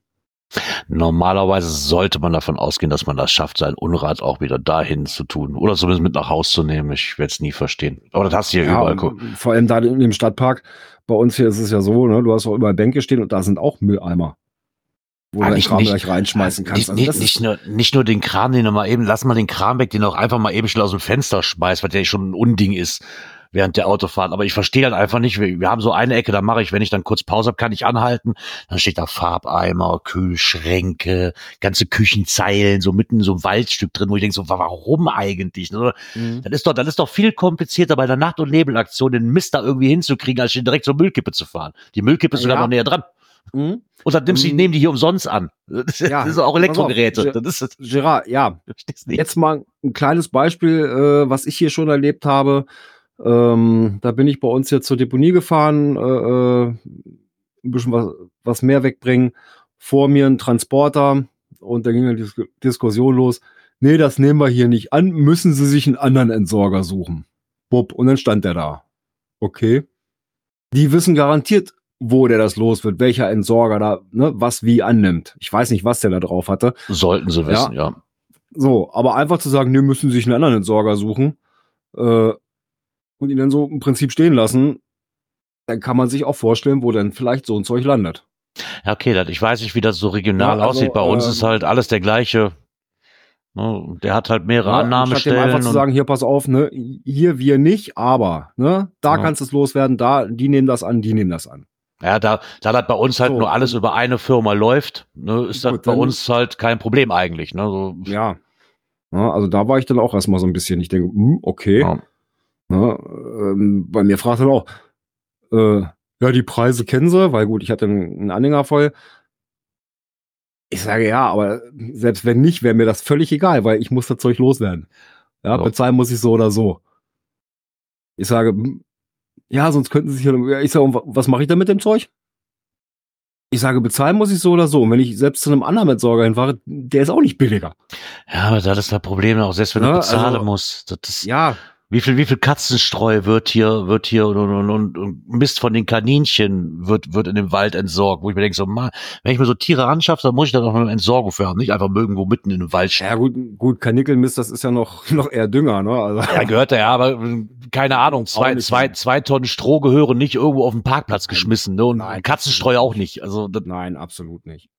Normalerweise sollte man davon ausgehen, dass man das schafft, sein Unrat auch wieder dahin zu tun. Oder zumindest mit nach Hause zu nehmen. Ich werde es nie verstehen. Aber das hast du hier Ja, überall. Guck. vor allem da in dem Stadtpark. Bei uns hier ist es ja so, ne, du hast auch überall Bänke stehen und da sind auch Mülleimer, wo Ah, du den nicht- Kram nicht- gleich reinschmeißen kannst. Nicht, Also nicht, das nicht, ist, nur, nicht nur den Kram, den du mal eben, lass mal den Kram weg, den du auch einfach mal eben schnell aus dem Fenster schmeißt, weil der schon ein Unding ist während der Autofahrt. Aber ich verstehe halt einfach nicht, wir, wir haben so eine Ecke, da mache ich, wenn ich dann kurz Pause habe, kann ich anhalten, dann steht da Farbeimer, Kühlschränke, ganze Küchenzeilen, so mitten in so einem Waldstück drin, wo ich denke, so, warum eigentlich? Ne? Mhm. Das ist doch, das ist doch viel komplizierter bei der Nacht- und Nebelaktion, den Mist da irgendwie hinzukriegen, als direkt zur Müllkippe zu fahren. Die Müllkippe ist sogar Ja. noch näher dran. Mhm. Und dann nimmst du, Ähm, nehmen die hier umsonst an. Das, ja, das sind auch Elektrogeräte. pass auf, Das ist, Gerard, ja, ich versteh's nicht. jetzt mal ein kleines Beispiel, äh, was ich hier schon erlebt habe. Ähm, da bin ich bei uns jetzt zur Deponie gefahren, äh, äh, ein bisschen was, was mehr wegbringen. Vor mir ein Transporter und da ging eine Dis Diskussion los. Nee, das nehmen wir hier nicht an, müssen Sie sich einen anderen Entsorger suchen. Bupp, und dann stand der da. Okay. Die wissen garantiert, wo der das los wird, welcher Entsorger da, ne, was wie annimmt. Ich weiß nicht, was der da drauf hatte. Sollten sie wissen, ja. So, aber einfach zu sagen, nee, müssen Sie sich einen anderen Entsorger suchen, äh, und ihn dann so im Prinzip stehen lassen, dann kann man sich auch vorstellen, wo dann vielleicht so ein Zeug landet. Ja, okay, das, ich weiß nicht, wie das so regional Ja, also, aussieht. Bei uns ähm, ist halt alles der gleiche. Ne, der hat halt mehrere Ja, anstatt dem Annahmestellen. einfach zu Und, sagen, hier, pass auf, ne, hier wir nicht, aber, ne, da Ja. kannst du es loswerden, da, die nehmen das an, die nehmen das an. ja, da, da das bei uns halt So, nur alles und- über eine Firma läuft, ne, ist das Gut, bei dann- uns halt kein Problem eigentlich. Ne, so, Ja. Ja, also da war ich dann auch erstmal so ein bisschen, ich denke, hm, okay. ja. Ne, ähm, bei mir fragt er auch, äh, ja, die Preise kennen sie, weil gut, ich hatte einen, einen Anhänger voll. Ich sage ja, aber selbst wenn nicht, wäre mir das völlig egal, weil ich muss das Zeug loswerden. Ja, Ja. bezahlen muss ich so oder so. Ich sage, hm, ja, sonst könnten sie sich, ja, ich sage, und wa- was mache ich denn mit dem Zeug? Ich sage, bezahlen muss ich so oder so. Und wenn ich selbst zu einem anderen Entsorger hinfahre, der ist auch nicht billiger. ja, aber das ist das Problem auch, selbst wenn Ja, du bezahlen also- musst. Das ist, Ja, Wie viel, wie viel Katzenstreu wird hier, wird hier und, und, und, und Mist von den Kaninchen wird, wird in dem Wald entsorgt, wo ich mir denke, so, man, wenn ich mir so Tiere anschaffe, dann muss ich da noch eine Entsorgung für haben, nicht einfach irgendwo mitten in dem Wald stehen. ja gut, gut, Kanickelmist, das ist ja noch, noch eher Dünger, ne? Also, Ja, gehört ja, aber äh, keine Ahnung, zwei, Auch nicht. zwei, zwei Tonnen Stroh gehören nicht irgendwo auf den Parkplatz geschmissen, ne? Und Nein, Katzenstreu absolut auch nicht. Also, das, nein, absolut nicht.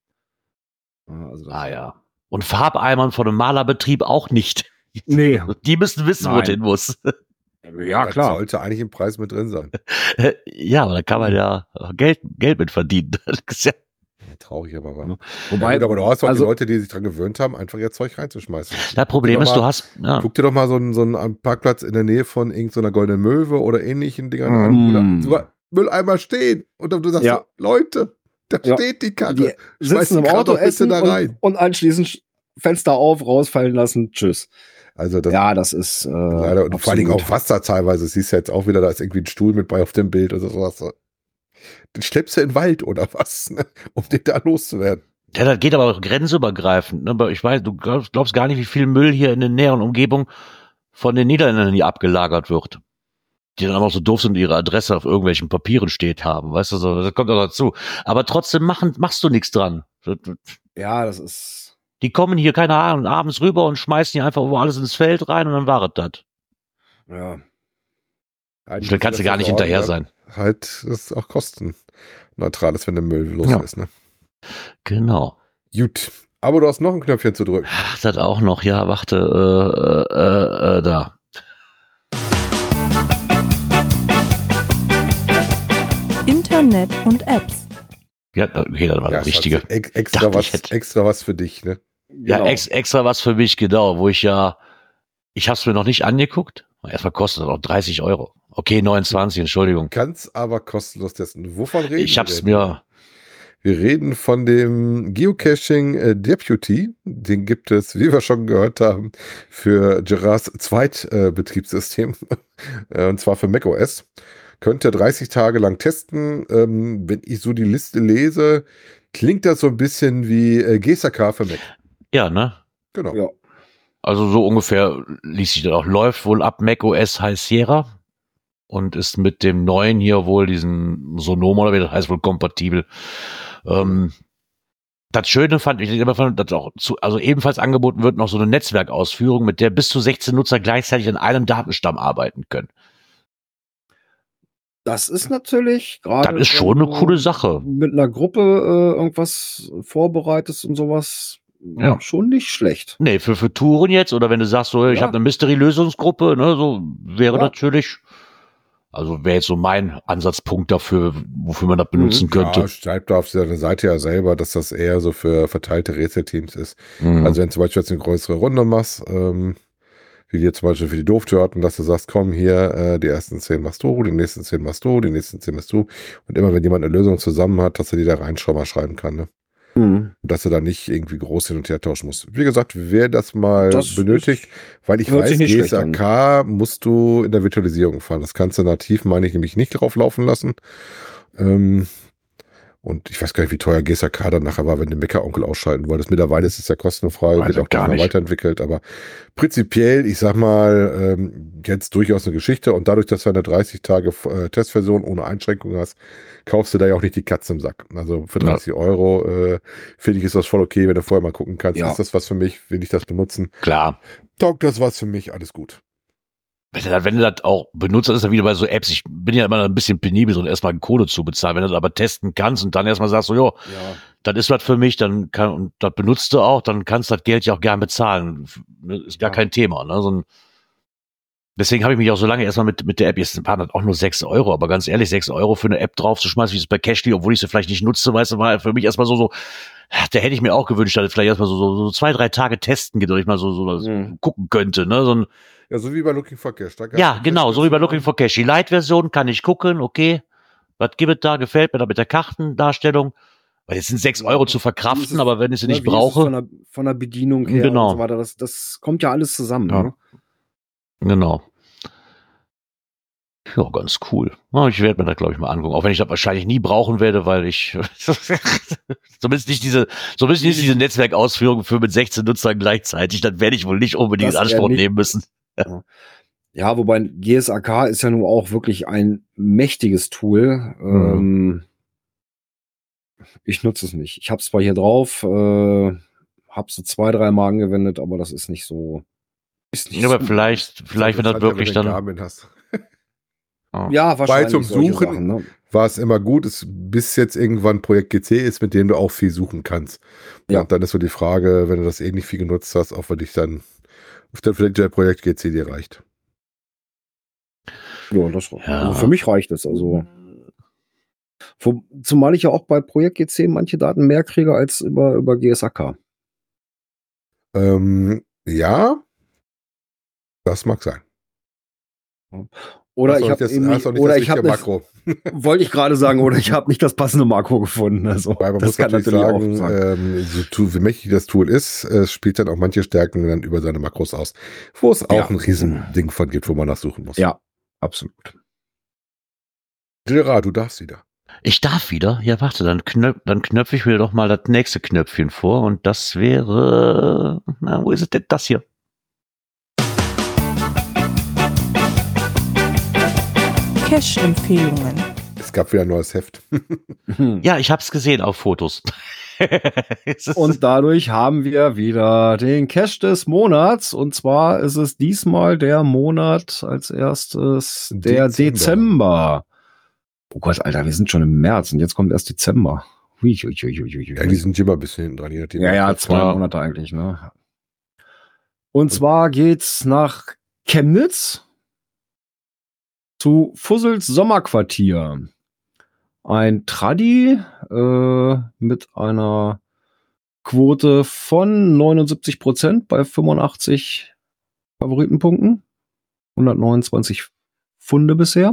Ja, also das, ah ja. Und Farbeimern von einem Malerbetrieb auch nicht. Nee, Die müssen wissen, wo Nein. es hin muss. ja Das klar. sollte eigentlich im Preis mit drin sein. Ja, aber da kann man ja Geld, Geld mit verdienen. Das ist ja, Traurig aber war. Ja. Ja, Wobei, gut, aber du hast auch also, die Leute, die sich dran gewöhnt haben, einfach ihr Zeug reinzuschmeißen. das Problem ist, mal- du hast, ja. Guck dir doch mal so einen, so einen Parkplatz in der Nähe von irgendeiner goldenen Möwe oder ähnlichen Dingern Mm. an, wo da sogar Mülleimer stehen. Und dann du sagst, Ja. so, Leute, da Ja. steht die Karre. die Schmeiß sitzen die im Karre Auto, doch bitte essen da rein. und, und anschließend Fenster auf, rausfallen lassen, tschüss. Also das Ja, das ist äh, leider, und vor allen Dingen absolut. auch Wasser teilweise. Das siehst du jetzt auch wieder, da ist irgendwie ein Stuhl mit bei auf dem Bild oder sowas. Den schleppst du in den Wald oder was, ne? Um den da loszuwerden. Ja, das geht aber auch grenzübergreifend. Ne? Aber ich weiß, du glaubst, glaubst gar nicht, wie viel Müll hier in der näheren Umgebung von den Niederländern hier abgelagert wird. Die dann auch so doof sind, ihre Adresse auf irgendwelchen Papieren steht haben. Weißt du, so, das kommt auch dazu. Aber trotzdem machen, machst du nichts dran. Ja, das ist. Die kommen hier, keine Ahnung, abends rüber und schmeißen hier einfach alles ins Feld rein und dann war es das. Ja. Eigentlich Da kannst du müssen wir gar nicht dafür hinterher sorgen, sein. Halt, das ist auch kostenneutral ist, wenn der Müll los Ja. ist, ne? Genau. Gut. Aber du hast noch ein Knöpfchen zu drücken. Ach, das auch noch. Ja, warte, äh, äh, äh, da. Internet und Apps. Ja, okay, das war Ja, das Richtige. Schatz, ex extra, Dachte, was, ich hätte- extra was für dich, ne? Ja, Genau. ex, extra was für mich, genau, wo ich ja, ich habe es mir noch nicht angeguckt. Erstmal kostet das auch dreißig Euro. Okay, neunundzwanzig, Entschuldigung. Kannst aber kostenlos testen. Wovon reden Ich hab's wir? mir, Wir reden von dem Geocaching äh, Deputy. Den gibt es, wie wir schon gehört haben, für Gerards Zweitbetriebssystem. Äh, und zwar für macOS. Könnt ihr dreißig Tage lang testen. Ähm, wenn ich so die Liste lese, klingt das so ein bisschen wie äh, G S K für Mac. ja, ne? Genau. Ja. Also so ungefähr liest sich das auch. Läuft wohl ab macOS High Sierra und ist mit dem neuen hier wohl diesen Sonoma oder wie das heißt wohl kompatibel. Ähm, Das Schöne fand ich immer, fand, dass auch zu, also ebenfalls angeboten wird noch so eine Netzwerkausführung, mit der bis zu sechzehn Nutzer gleichzeitig an einem Datenstamm arbeiten können. Das ist natürlich gerade. Das ist schon eine coole Sache. Mit einer Gruppe äh, irgendwas vorbereitest und sowas. Ja. Schon nicht schlecht. Nee, für, für Touren jetzt, oder wenn du sagst, so, ich Ja. habe eine Mystery-Lösungsgruppe, ne, so wäre Ja. natürlich, also wäre jetzt so mein Ansatzpunkt dafür, wofür man das benutzen könnte. Ja, schreibt da auf seiner Seite ja selber, dass das eher so für verteilte Rätselteams ist. Mhm. Also wenn du zum Beispiel jetzt eine größere Runde machst, ähm, wie dir zum Beispiel für die Dooftörten, dass du sagst, komm hier, äh, die ersten zehn machst du, die nächsten zehn machst du, die nächsten zehn machst du. Und immer wenn jemand eine Lösung zusammen hat, dass er die da rein schon mal schreiben kann, ne? Mhm. Und dass er da nicht irgendwie groß hin und her tauschen muss. Wie gesagt, wer das mal Das benötigt, ist- weil ich hört weiß, sich nicht G schlecht S A K musst du in der Virtualisierung fahren. Das kannst du nativ, meine ich, nämlich nicht drauf laufen lassen. Ähm, und ich weiß gar nicht, wie teuer G S A K dann nachher war, wenn du den Mecker-Onkel ausschalten wolltest. Mittlerweile ist es ja kostenfrei, Weiß wird ich auch gar gar nicht. weiterentwickelt. Aber prinzipiell, ich sag mal, ähm, jetzt durchaus eine Geschichte. Und dadurch, dass du eine dreißig Tage äh, Testversion ohne Einschränkung hast, kaufst du da ja auch nicht die Katze im Sack. Also für Ja. dreißig Euro äh, finde ich, ist das voll okay, wenn du vorher mal gucken kannst, Ja. ist das was für mich, will ich das benutzen? Klar. Taugt das was für mich? Alles gut. Wenn du, das, wenn du das auch benutzt, das ist dann wieder bei so Apps, ich bin ja immer ein bisschen penibel, so erstmal Kohle zu bezahlen. Wenn du das aber testen kannst und dann erstmal sagst, so, jo, Ja. das ist was für mich, dann kann, und das benutzt du auch, dann kannst du das Geld ja auch gern bezahlen. Ist gar Ja. kein Thema, ne? So ein, deswegen habe ich mich auch so lange erstmal mit, mit der App, jetzt waren das auch nur sechs Euro, aber ganz ehrlich, sechs Euro für eine App drauf zu schmeißen, wie es bei Cashly, obwohl ich sie vielleicht nicht nutze, weißt du, war für mich erstmal so, so, da hätte ich mir auch gewünscht, dass es vielleicht erstmal so, so, so zwei, drei Tage testen geht, oder ich mal so, so Mhm. gucken könnte, ne? So ein, Ja, so wie bei Looking for Cash. Da gab's ja, eine genau, so wie bei Testversion. Looking for Cash. Die Light-Version kann ich gucken, okay, was gibt es da, gefällt mir da mit der Kartendarstellung. Weil jetzt sind sechs Euro zu Wie ist verkraften, es- aber wenn ich sie ne, nicht wie ist es brauche, Von der, von der Bedienung her Genau. und so weiter, das, das kommt ja alles zusammen. Ja. Ne? genau. Ja, ganz cool. Ja, ich werde mir das, glaube ich, mal angucken. Auch wenn ich das wahrscheinlich nie brauchen werde, weil ich zumindest nicht diese, zumindest nicht diese Netzwerkausführung für mit sechzehn Nutzern gleichzeitig, das werde ich wohl nicht unbedingt Das in Anspruch eher nicht. nehmen müssen. Ja, wobei G S A K ist ja nun auch wirklich ein mächtiges Tool. Ähm, ich nutze es nicht. Ich habe es zwar hier drauf, äh, habe es so zwei, drei Mal angewendet, aber das ist nicht so. Ist nicht Ja, aber so vielleicht, vielleicht, wenn das Interessant, wirklich wenn du dann. Garmin hast. Ja, wahrscheinlich zum solche Suchen- Sachen, ne? War es immer gut, es, bis jetzt irgendwann Projekt G C ist, mit dem du auch viel suchen kannst. Ja. Und dann ist so die Frage, wenn du das eh nicht viel genutzt hast, ob für dich dann auf der vielleicht der Projekt G C dir reicht. Ja, das, Ja. also für mich reicht es. Also, wo, zumal ich ja auch bei Projekt G C manche Daten mehr kriege als über, über G S A K. Ähm, ja, das mag sein. Oder Hast ich auch habe nicht das- eben hast nicht, auch nicht oder das ich habe richtige Makro. wollte ich gerade sagen, oder ich habe nicht das passende Makro gefunden. Also, Weil man das muss kann natürlich natürlich sagen, auch sein. ähm, so tu- wie mächtig das Tool ist, äh, spielt dann auch manche Stärken dann über seine Makros aus. Wo es auch Ja. ein Riesending von gibt, wo man nachsuchen muss. Ja, absolut. Gerard, du darfst wieder. Ich darf wieder? Ja, warte, dann, knöp dann knöpfe ich mir doch mal das nächste Knöpfchen vor und das wäre, na, wo ist es denn? Das hier. Cache-Empfehlungen. Es gab wieder ein neues Heft. Ja, ich hab's gesehen auf Fotos. Es ist- Und dadurch haben wir wieder den Cache des Monats. Und zwar ist es diesmal der Monat als erstes der Dezember. Dezember. Oh Gott, Alter, wir sind schon im März und jetzt kommt erst Dezember. Hui, hui, hui, hui, hui. Ja, die sind immer ein bisschen hinten dran. Je nachdem, Ja, ja, was zwei Ja. Monate eigentlich, ne? Und zwar geht's nach Chemnitz zu Fussels Sommerquartier. Ein Traddy äh, mit einer Quote von neunundsiebzig Prozent bei fünfundachtzig Favoritenpunkten. hundertneunundzwanzig Funde bisher.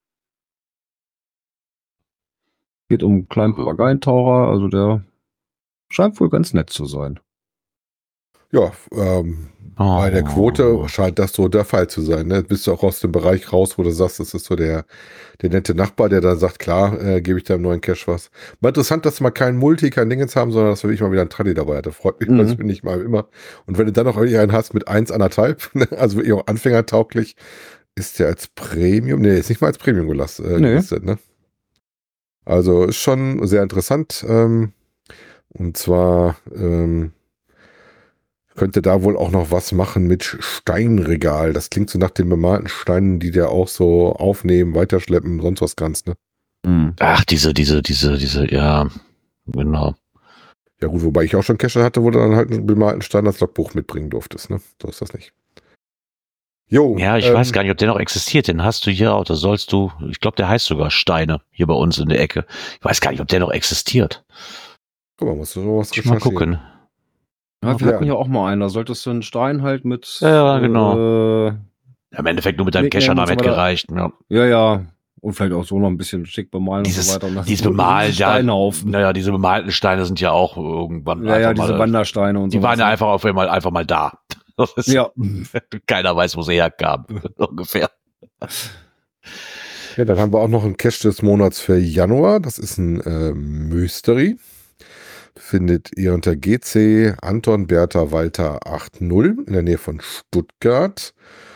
Geht um einen kleinen Papageientaucher, also der scheint wohl ganz nett zu sein. Ja, ähm, Oh. bei der Quote scheint das so der Fall zu sein. Ne? Bist du auch aus dem Bereich raus, wo du sagst, das ist so der, der nette Nachbar, der dann sagt, klar, äh, gebe ich deinem neuen Cache was. Mal interessant, dass wir mal kein Multi, kein Dingens haben, sondern dass wir wirklich mal wieder ein Traddy dabei hat. Das freut mich, Mhm. das finde ich mal immer. Und wenn du dann noch irgendwie einen hast mit eins Komma fünf, also wirklich auch anfängertauglich, ist der als Premium, nee, ist nicht mal als Premium gelastet, äh, Nee. gelistet, ne? Also ist schon sehr interessant. Ähm, Und zwar ähm, könnte da wohl auch noch was machen mit Steinregal. Das klingt so nach den bemalten Steinen, die der auch so aufnehmen, weiterschleppen, sonst was kannst, ne? Mhm. Ach, diese, diese, diese, diese, ja, genau. Ja gut, wobei ich auch schon Cache hatte, wo du dann halt einen bemalten Stein als Logbuch mitbringen durftest, ne? So ist das nicht. Jo. Ja, ich ähm, weiß gar nicht, ob der noch existiert. Den hast du hier auch. Da sollst du, ich glaube, der heißt sogar Steine hier bei uns in der Ecke. Ich weiß gar nicht, ob der noch existiert. Guck mal, musst du sowas Ich mal recherchieren. gucken. Ja, wir Ja. hatten ja auch mal einen. Da solltest du einen Stein halt mit. Ja, genau. Äh, Ja, im Endeffekt nur mit deinem Nickname Cacher-Namen und so hätte weiter. gereicht. Ja. ja, ja. Und vielleicht auch so noch ein bisschen schick bemalen Dieses, und so weiter. Und dann dieses so bemalen, riesen ja, Steinhaufen. naja, diese bemalten Steine sind ja auch irgendwann Ja, ja, einfach diese mal, Wandersteine und so. die waren ja einfach auf einmal einfach mal da. Das ist, Ja. Keiner weiß, wo sie herkamen, ungefähr. Ja, dann haben wir auch noch einen Cache des Monats für Januar. Das ist ein äh, Mystery. Findet ihr unter G C Anton Bertha Walter achtzig in der Nähe von Stuttgart.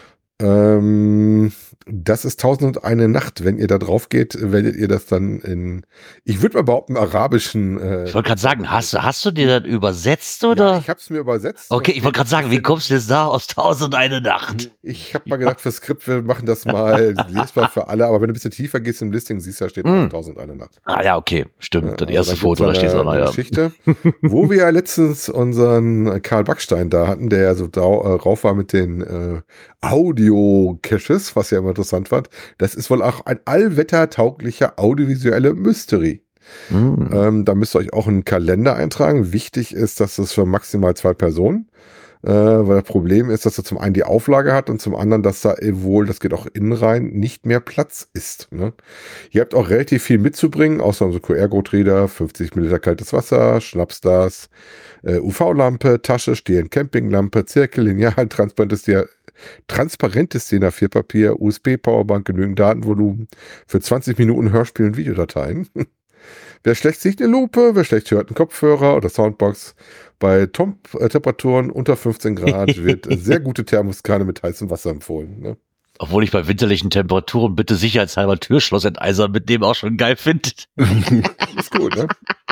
Ähm, das ist tausend und eine Nacht. Wenn ihr da drauf geht, werdet ihr das dann in, ich würde mal behaupten, arabischen. Äh, Ich wollte gerade sagen, hast, du- hast du dir das übersetzt, oder? Ja, ich habe es mir übersetzt. Okay, ich wollte gerade sagen, wie kommst du jetzt da aus Tausend eine Nacht? Ich habe mal gedacht, fürs Skript, wir machen das mal lesbar für alle, aber wenn du ein bisschen tiefer gehst im Listing, siehst du, da steht Mm. tausend und eine Nacht. Ah ja, okay, stimmt. Ja, Das also erste da Foto, da gibt's steht es auch noch, eine ja. Geschichte, wo wir ja letztens unseren Karl Backstein da hatten, der ja so drau äh, rauf war mit den äh, Audio-Caches, was ja immer interessant war. Das ist wohl auch ein allwettertauglicher audiovisuelle Mystery. Hm. Ähm, da müsst ihr euch auch einen Kalender eintragen. Wichtig ist, dass es für maximal zwei Personen, äh, weil das Problem ist, dass er zum einen die Auflage hat und zum anderen, dass da wohl, das geht auch innen rein, nicht mehr Platz ist. Ne? Ihr habt auch relativ viel mitzubringen, außer so Q R-Code-Reader, fünfzig Milliliter kaltes Wasser, Schnapsglas, äh, U V-Lampe, Tasche, Stehen, Campinglampe, Zirkel, Lineal, transparentes, Dia transparentes D I N A vier Papier, U S B-Powerbank, genügend Datenvolumen für zwanzig Minuten Hörspiel- und Videodateien. Wer schlecht sieht, eine Lupe, wer schlecht hört, ein Kopfhörer oder Soundbox. Bei Top äh, Temperaturen unter fünfzehn Grad wird sehr gute Thermoskanne mit heißem Wasser empfohlen. Ne? Obwohl ich bei winterlichen Temperaturen bitte sicherheitshalber Türschloss enteisern mit dem auch schon geil finde. Ist gut, ne?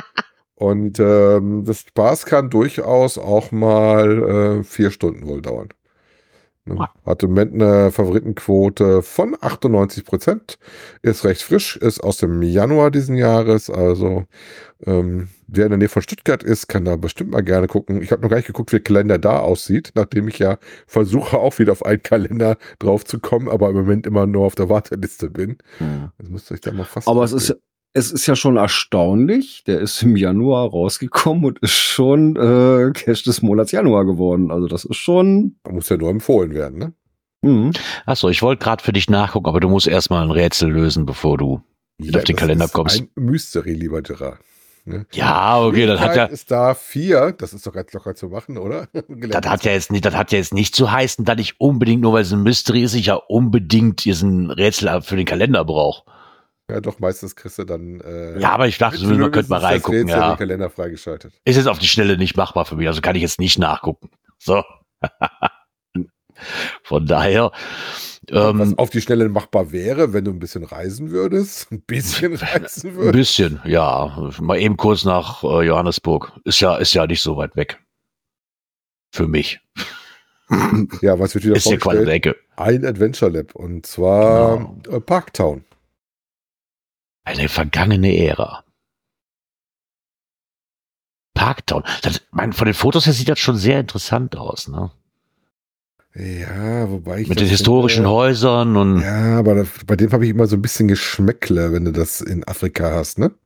Und ähm, das Spaß kann durchaus auch mal äh, vier Stunden wohl dauern. Ne? Hat im Moment eine Favoritenquote von achtundneunzig Prozent. Ist recht frisch, ist aus dem Januar diesen Jahres. Also ähm, wer in der Nähe von Stuttgart ist, kann da bestimmt mal gerne gucken. Ich habe noch gar nicht geguckt, wie der Kalender da aussieht, nachdem ich ja versuche, auch wieder auf einen Kalender drauf zu kommen, aber im Moment immer nur auf der Warteliste bin. Das müsst ihr euch da mal fast Aber es ist, es ist ja schon erstaunlich. Der ist im Januar rausgekommen und ist schon äh, Cache des Monats Januar geworden. Also das ist schon. Man muss ja nur empfohlen werden, ne? Mhm. Achso, ich wollte gerade für dich nachgucken, aber du musst erstmal ein Rätsel lösen, bevor du Ja, auf den das Kalender ist kommst. ein Mystery, lieber Gerard. Ne? Ja, okay, das hat ja, ist da vier, das ist doch ganz locker zu machen, oder? das hat ja jetzt nicht, das hat ja jetzt nicht zu heißen, dass ich unbedingt, nur weil es ein Mystery ist, ich ja unbedingt diesen Rätsel für den Kalender brauche. Ja, doch, meistens kriegst du dann. Äh, Ja, aber ich dachte, mit man könnte mal das reingucken, Rätsel ja. den Kalender freigeschaltet. Ist jetzt auf die Schnelle nicht machbar für mich, also kann ich jetzt nicht nachgucken. So. Von daher, Was ähm, auf die Schnelle machbar wäre, wenn du ein bisschen reisen würdest, ein bisschen reisen ein würdest. bisschen, ja. Mal eben kurz nach äh, Johannesburg. Ist ja, ist ja nicht so weit weg. Für mich. Ja, was wird wieder Ist ja quasi eine vorgestellt? Ecke. Ein Adventure Lab und zwar Genau. äh, Parktown. Eine vergangene Ära. Parktown. Das, mein, von den Fotos her sieht das schon sehr interessant aus, ne? Ja, wobei ich Mit das den historischen finde- Häusern und Ja, aber da, bei dem habe ich immer so ein bisschen Geschmäckle, wenn du das in Afrika hast, ne?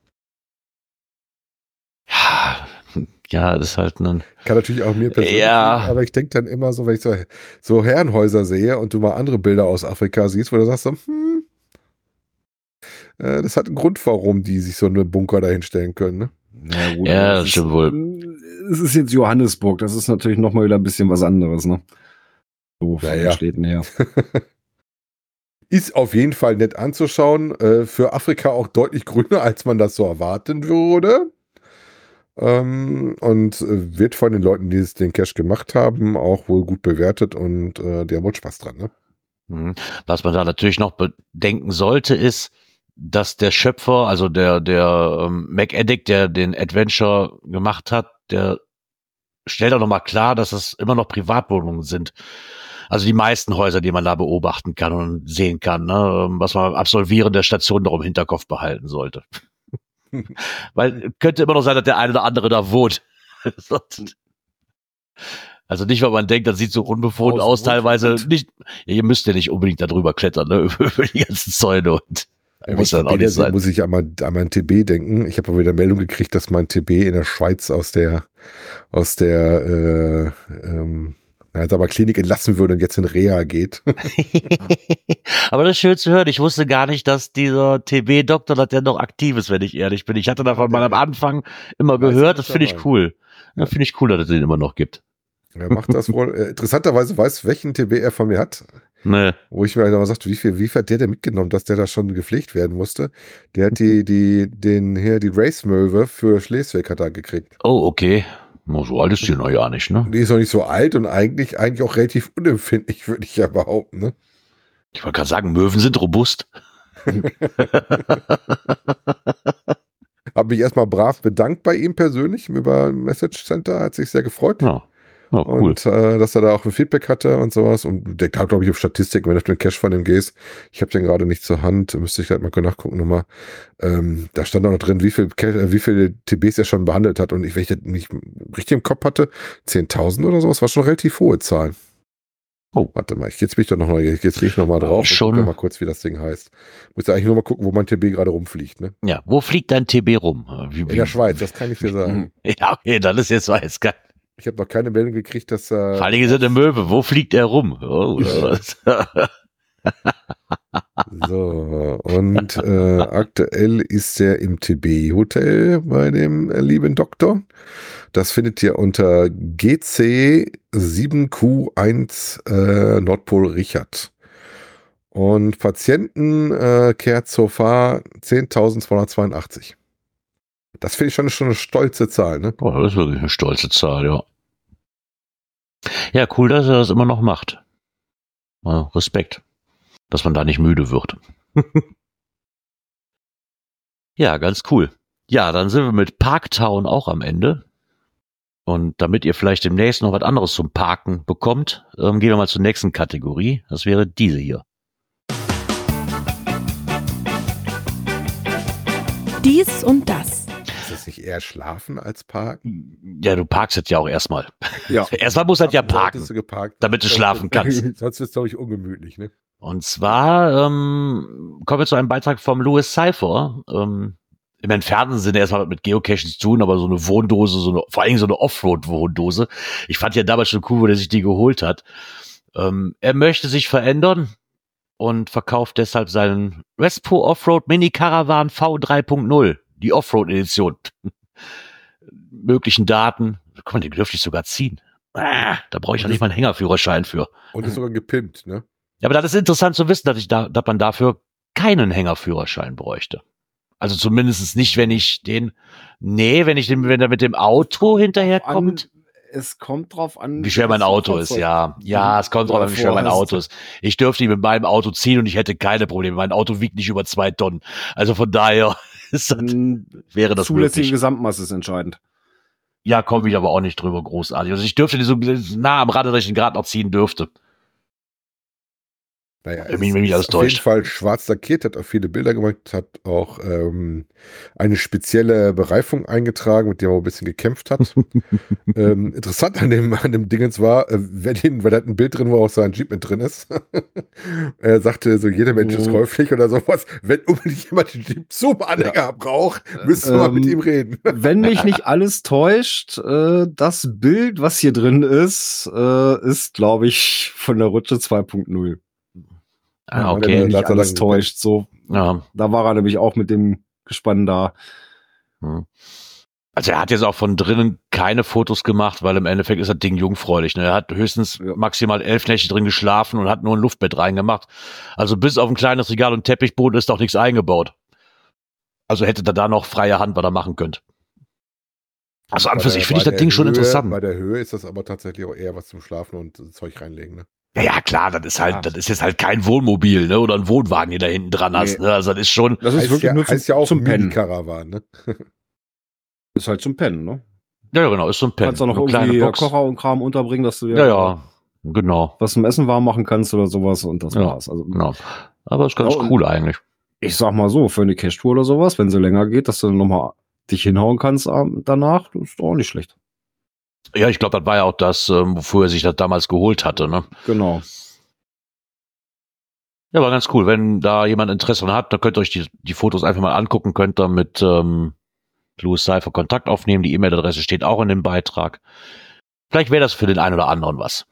ja, ja, das ist halt ein. Kann natürlich auch mir persönlich Ja. liegen, aber ich denke dann immer so, wenn ich so, so Herrenhäuser sehe und du mal andere Bilder aus Afrika siehst, wo du sagst so, hm, äh, das hat einen Grund, warum die sich so einen Bunker dahin stellen können, ne? Ja, gut, Ja, aber das es stimmt ist, wohl. Es ist jetzt Johannesburg, das ist natürlich nochmal wieder ein bisschen was anderes, ne? So von Ja, den ja. Städten her. Ist auf jeden Fall nett anzuschauen. Äh, für Afrika auch deutlich grüner, als man das so erwarten würde. Ähm, und äh, wird von den Leuten, die es den Cache gemacht haben, auch wohl gut bewertet und äh, die haben wohl Spaß dran, ne? Mhm. Was man da natürlich noch bedenken sollte, ist, dass der Schöpfer, also der, der ähm, MacAddict, der den Adventure gemacht hat, der stellt auch nochmal klar, dass es immer noch Privatwohnungen sind. Also die meisten Häuser, die man da beobachten kann und sehen kann, ne, was man beim Absolvieren der Station noch im Hinterkopf behalten sollte. Weil könnte immer noch sein, dass der eine oder andere da wohnt. Also nicht, weil man denkt, das sieht so unbewohnt Aus- aus, teilweise und- nicht. Ja, ihr müsst ja nicht unbedingt da drüber klettern, ne, über die ganzen Zäune und Ja, muss wenn dann ich auch T B nicht sehe, sein. muss ich an mein, an mein T B denken. Ich habe aber wieder Meldung gekriegt, dass mein T B in der Schweiz aus der aus der äh, ähm, na, jetzt aber Klinik entlassen würde und jetzt in Reha geht. Aber das ist schön zu hören. Ich wusste gar nicht, dass dieser T B-Doktor, dass der noch aktiv ist, wenn ich ehrlich bin. Ich hatte davon mal am Anfang immer Weiß gehört. nicht Das finde ich dabei. cool. Ja, finde ich cool, dass es den immer noch gibt. Er macht das wohl. Äh, interessanterweise weiß, welchen T B er von mir hat. Ne. Wo ich mir halt mal sagte, wie viel, wie viel hat der denn mitgenommen, dass der da schon gepflegt werden musste? Der hat die, die, den, hier, die Race-Möwe für Schleswig hat er gekriegt. Oh, okay. Na, so alt ist die noch ja nicht, ne? Die ist noch nicht so alt und eigentlich, eigentlich auch relativ unempfindlich, würde ich ja behaupten, ne? Ich wollte gerade sagen, Möwen sind robust. Habe mich erstmal brav bedankt bei ihm persönlich über Message Center, hat sich sehr gefreut. Ja, ja cool. Und äh, dass er da auch ein Feedback hatte und sowas. Und der hat, glaube ich, auf Statistiken, wenn du auf den Cache von ihm gehst. Ich habe den gerade nicht zur Hand, müsste ich halt mal nachgucken nochmal. Ähm, da stand auch noch drin, wie viel, wie viele T Bs er schon behandelt hat. Und ich, wenn ich das nicht richtig im Kopf hatte, zehntausend oder sowas, war schon eine relativ hohe Zahl. Oh. Warte mal, jetzt bin ich doch noch mal, jetzt gehe ich noch mal drauf Schon. und gucke mal kurz, wie das Ding heißt. Muss ja eigentlich nur mal gucken, wo mein T B gerade rumfliegt, ne? Ja, wo fliegt dein T B rum? Wie, In der Schweiz, das kann ich dir sagen. Ja, okay, dann ist jetzt weiß. Geil. Ich habe noch keine Meldung gekriegt, dass er. Vor allen Dingen ist er eine Möwe. Wo fliegt er rum? Oh, oder was? So, und äh, aktuell ist er im T B-Hotel bei dem äh, lieben Doktor. Das findet ihr unter G C sieben Q eins äh, Nordpol Richard. Und Patienten äh, kehrt so far zehntausendzweihundertzweiundachtzig. Das finde ich schon, schon eine stolze Zahl, ne? Boah, das ist wirklich eine stolze Zahl, ja. Ja, cool, dass er das immer noch macht. Ja, Respekt. Dass man da nicht müde wird. Ja, ganz cool. Ja, dann sind wir mit Parktown auch am Ende. Und damit ihr vielleicht demnächst noch was anderes zum Parken bekommt, ähm, gehen wir mal zur nächsten Kategorie. Das wäre diese hier. Dies und das. Ist das nicht eher Schlafen als Parken? Ja, du parkst jetzt ja auch erstmal. Ja. Erstmal muss halt ja Dort parken, bist du geparkt. damit du schlafen kannst. Sonst wird es, glaube ich, ungemütlich, ne? Und zwar ähm, kommen wir zu einem Beitrag vom Louis Cypher. Ähm, Im entfernten Sinne erstmal mit Geocaching zu tun, aber so eine Wohndose, so eine, vor allen Dingen so eine Offroad-Wohndose. Ich fand ja damals schon cool, wo der sich die geholt hat. Ähm, er möchte sich verändern und verkauft deshalb seinen Respo Offroad Mini Caravan V drei Punkt null, die Offroad-Edition. Möglichen Daten. Guck mal, den dürfte ich sogar ziehen. Ah, da brauche ich noch nicht mal einen Hängerführerschein für. Und ist sogar gepimpt, ne? Ja, aber das ist interessant zu wissen, dass ich da, dass man dafür keinen Hängerführerschein bräuchte. Also zumindest nicht, wenn ich den, nee, wenn ich den, wenn er mit dem Auto hinterherkommt. An, es kommt drauf an, Wie schwer mein das Auto ist, Fahrzeug- ja. Ja, es kommt drauf an, wie schwer mein vorhast. Auto ist. Ich dürfte ihn mit meinem Auto ziehen und ich hätte keine Probleme. Mein Auto wiegt nicht über zwei Tonnen. Also von daher ist das, N- wäre das Zulässige möglich. Gesamtmasse ist entscheidend. Ja, komme ich aber auch nicht drüber großartig. Also ich dürfte die so nah am Rande, dass ich den gerade noch ziehen dürfte. Naja, Wenn mich- wenn mich alles auf jeden täuscht. Fall schwarz lackiert, hat auch viele Bilder gemacht, hat auch ähm, eine spezielle Bereifung eingetragen, mit der er auch ein bisschen gekämpft hat. ähm, interessant an dem, an dem Dingens war, äh, wer, den, wer da hat ein Bild drin, wo auch sein Jeep mit drin ist. Er sagte so, jeder Mensch ist Mhm. käuflich oder sowas. Wenn unbedingt jemand den Jeep Zoom-Anhänger braucht, müssen wir mal Ähm, mit ihm reden. Wenn mich nicht alles täuscht, äh, das Bild, was hier drin ist, äh, ist, glaube ich, von der Rutsche zwei Punkt null. Ah, Wenn okay. mich nicht Gott sei alles Dank. täuscht. So, Ja. da war er nämlich auch mit dem Gespann da. Hm. Also er hat jetzt auch von drinnen keine Fotos gemacht, weil im Endeffekt ist das Ding jungfräulich. Ne? Er hat höchstens Ja. maximal elf Nächte drin geschlafen und hat nur ein Luftbett reingemacht. Also bis auf ein kleines Regal und Teppichboden ist auch nichts eingebaut. Also hätte er da noch freie Hand, was er machen könnt. Also an Bei für der- sich finde ich bei das der Ding schon Höhe- interessant. Bei der Höhe ist das aber tatsächlich auch eher was zum Schlafen und Zeug reinlegen, ne? Ja, ja, klar, das ist halt, Ja. das ist jetzt halt kein Wohnmobil, ne, oder ein Wohnwagen, den du da hinten dran hast, Nee. ne, also das ist schon, Das ist Heißt wirklich ja, nur zum, heißt ja auch zum Pennen. Mini-Karawan, ne? Ist halt zum Pennen, ne? ja, genau, ist so ein Pen, Kannst auch noch eine kleine irgendwie Box. Kocher und Kram unterbringen, dass du dir Ja, ja, genau, was zum Essen warm machen kannst oder sowas und das Ja. war's. Also genau. Aber ist ganz Ja, und- cool eigentlich. ich sag mal so, für eine Cash-Tour oder sowas, wenn sie länger geht, dass du dann nochmal dich hinhauen kannst ähm, danach, das ist doch auch nicht schlecht. Ja, ich glaube, das war ja auch das, ähm, wofür er sich das damals geholt hatte, ne. Genau. Ja, war ganz cool. Wenn da jemand Interesse dran hat, dann könnt ihr euch die, die Fotos einfach mal angucken, könnt ihr mit ähm, Louis Cypher Kontakt aufnehmen. Die E-Mail-Adresse steht auch in dem Beitrag. Vielleicht wäre das für den einen oder anderen was.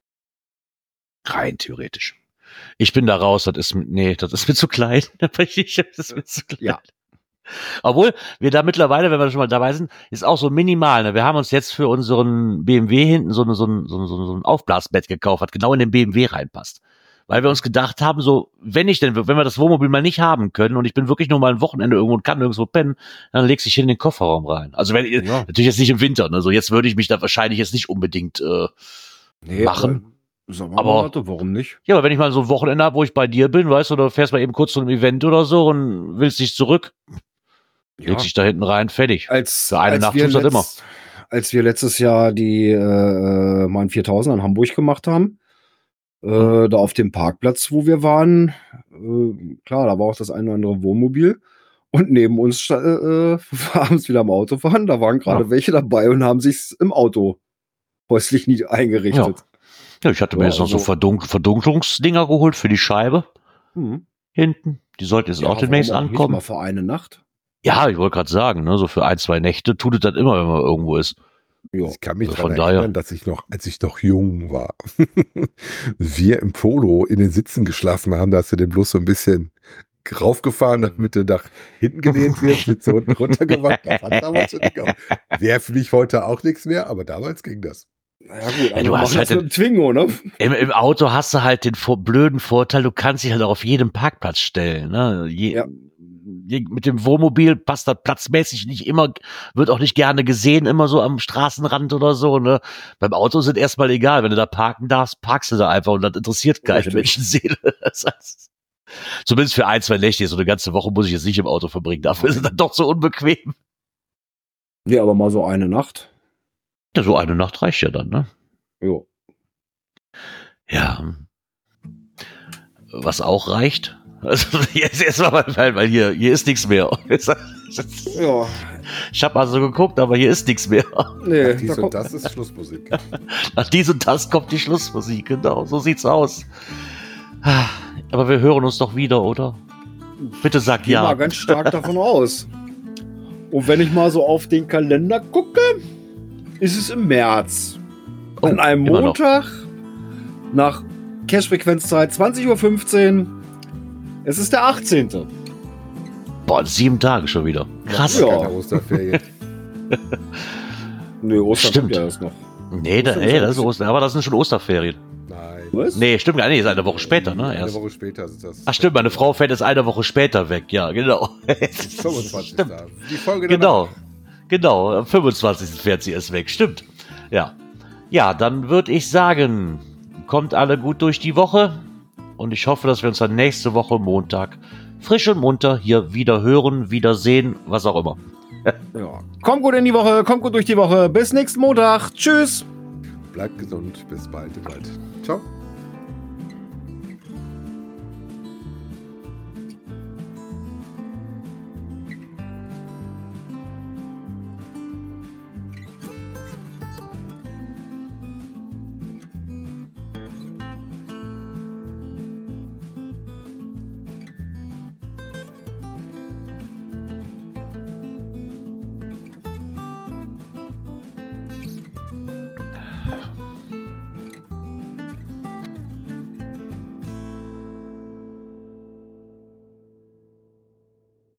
Rein theoretisch. Ich bin da raus, das ist, nee, das ist mir zu klein. Das ist mir zu klein. Ja. Obwohl wir da mittlerweile, wenn wir schon mal dabei sind, ist auch so minimal. Ne? Wir haben uns jetzt für unseren B M W hinten so, eine, so, ein, so, ein, so ein Aufblasbett gekauft, was genau in den B M W reinpasst. Weil wir uns gedacht haben, so, wenn ich denn, wenn wir das Wohnmobil mal nicht haben können und ich bin wirklich nur mal ein Wochenende irgendwo und kann nirgendwo pennen, dann legst du dich in den Kofferraum rein. Also wenn, Ja. natürlich jetzt nicht im Winter, ne? So jetzt würde ich mich da wahrscheinlich jetzt nicht unbedingt äh, Nee, machen. Aber, sag mal, Aber- warte, warum nicht? Ja, aber wenn ich mal so ein Wochenende habe, wo ich bei dir bin, weißt du, oder fährst mal eben kurz zu einem Event oder so und willst dich zurück, Ja. legst dich da hinten rein, fertig. Als, Für eine als Nacht wir tust du das letzt- Als wir letztes Jahr die äh, mein viertausend in Hamburg gemacht haben, äh, da auf dem Parkplatz, wo wir waren, äh, klar, da war auch das eine oder andere Wohnmobil. Und neben uns sta- äh, äh, abends wieder am Auto fahren, da waren gerade Ja. welche dabei und haben sich im Auto häuslich nie eingerichtet. Ja, ich hatte mir Ja, jetzt noch so also- Verdunk Verdunklungsdinger geholt für die Scheibe Hm. hinten. Die sollte jetzt Ja, auch demnächst warum auch nicht ankommen. mal für eine Nacht. Ja, ich wollte gerade sagen, ne, so für ein, zwei Nächte tut es das immer, wenn man irgendwo ist. Ja. Ich kann mich Also daran von daher- erinnern, dass ich noch, als ich noch jung war, wir im Polo in den Sitzen geschlafen haben, da hast du den bloß so ein bisschen raufgefahren, damit du nach hinten gelehnt wirst, mit so unten runtergewandt. Das hat damals schon nicht Wäre für mich heute auch nichts mehr, aber damals ging das. Ja gut, Ja, du hast halt das mit dem Twingo, ne? Im, Im Auto hast du halt den vor, blöden Vorteil, du kannst dich halt auch auf jedem Parkplatz stellen. Ne? Je, Ja. je, mit dem Wohnmobil passt das platzmäßig nicht immer, wird auch nicht gerne gesehen, immer so am Straßenrand oder so. Ne? Beim Auto sind erstmal egal, wenn du da parken darfst, parkst du da einfach und das interessiert keine Richtig. Menschenseele. Das heißt, zumindest für ein, zwei Nächte, so eine ganze Woche muss ich jetzt nicht im Auto verbringen, dafür ist es dann doch so unbequem. Ja, aber mal so eine Nacht. Ja, so eine Nacht reicht ja dann, ne? Jo. Ja. Was auch reicht. Also jetzt erstmal, weil, weil hier, hier ist nichts mehr. Ja. Ich habe also geguckt, aber hier ist nichts mehr. Nee, Dies da und kommt, das ist Schlussmusik. Nach dies und das kommt die Schlussmusik, genau, so sieht's aus. Aber wir hören uns doch wieder, oder? Bitte sag gehe mal ja. ganz stark davon aus. Und wenn ich mal so auf den Kalender gucke, ist es im März. Oh, An einem immer noch. Montag nach Cash-Frequenzzeit zwanzig Uhr fünfzehn. Es ist der achtzehnte. Boah, sieben Tage schon wieder. Krass. Ja. Keine Osterferien. Nee, Ostern Stimmt. kommt ja erst noch. Nee, da, nee, das ist Ostern, aber das sind schon Osterferien. Nein. Was? Nee, stimmt gar nicht, ist eine Woche später, ne? Eine Erst. Woche später ist das. Ach stimmt, meine Frau fährt jetzt eine Woche später weg, ja, genau. fünfundzwanzig. Stimmt. Die Folge Genau, danach. genau, am fünfundzwanzigsten fährt sie erst weg, stimmt. Ja, ja, dann würde ich sagen, kommt alle gut durch die Woche und ich hoffe, dass wir uns dann nächste Woche Montag frisch und munter hier wieder hören, wieder sehen, was auch immer. Ja. Kommt gut in die Woche, kommt gut durch die Woche. Bis nächsten Montag. Tschüss. Bleibt gesund. Bis bald im Wald. Ciao.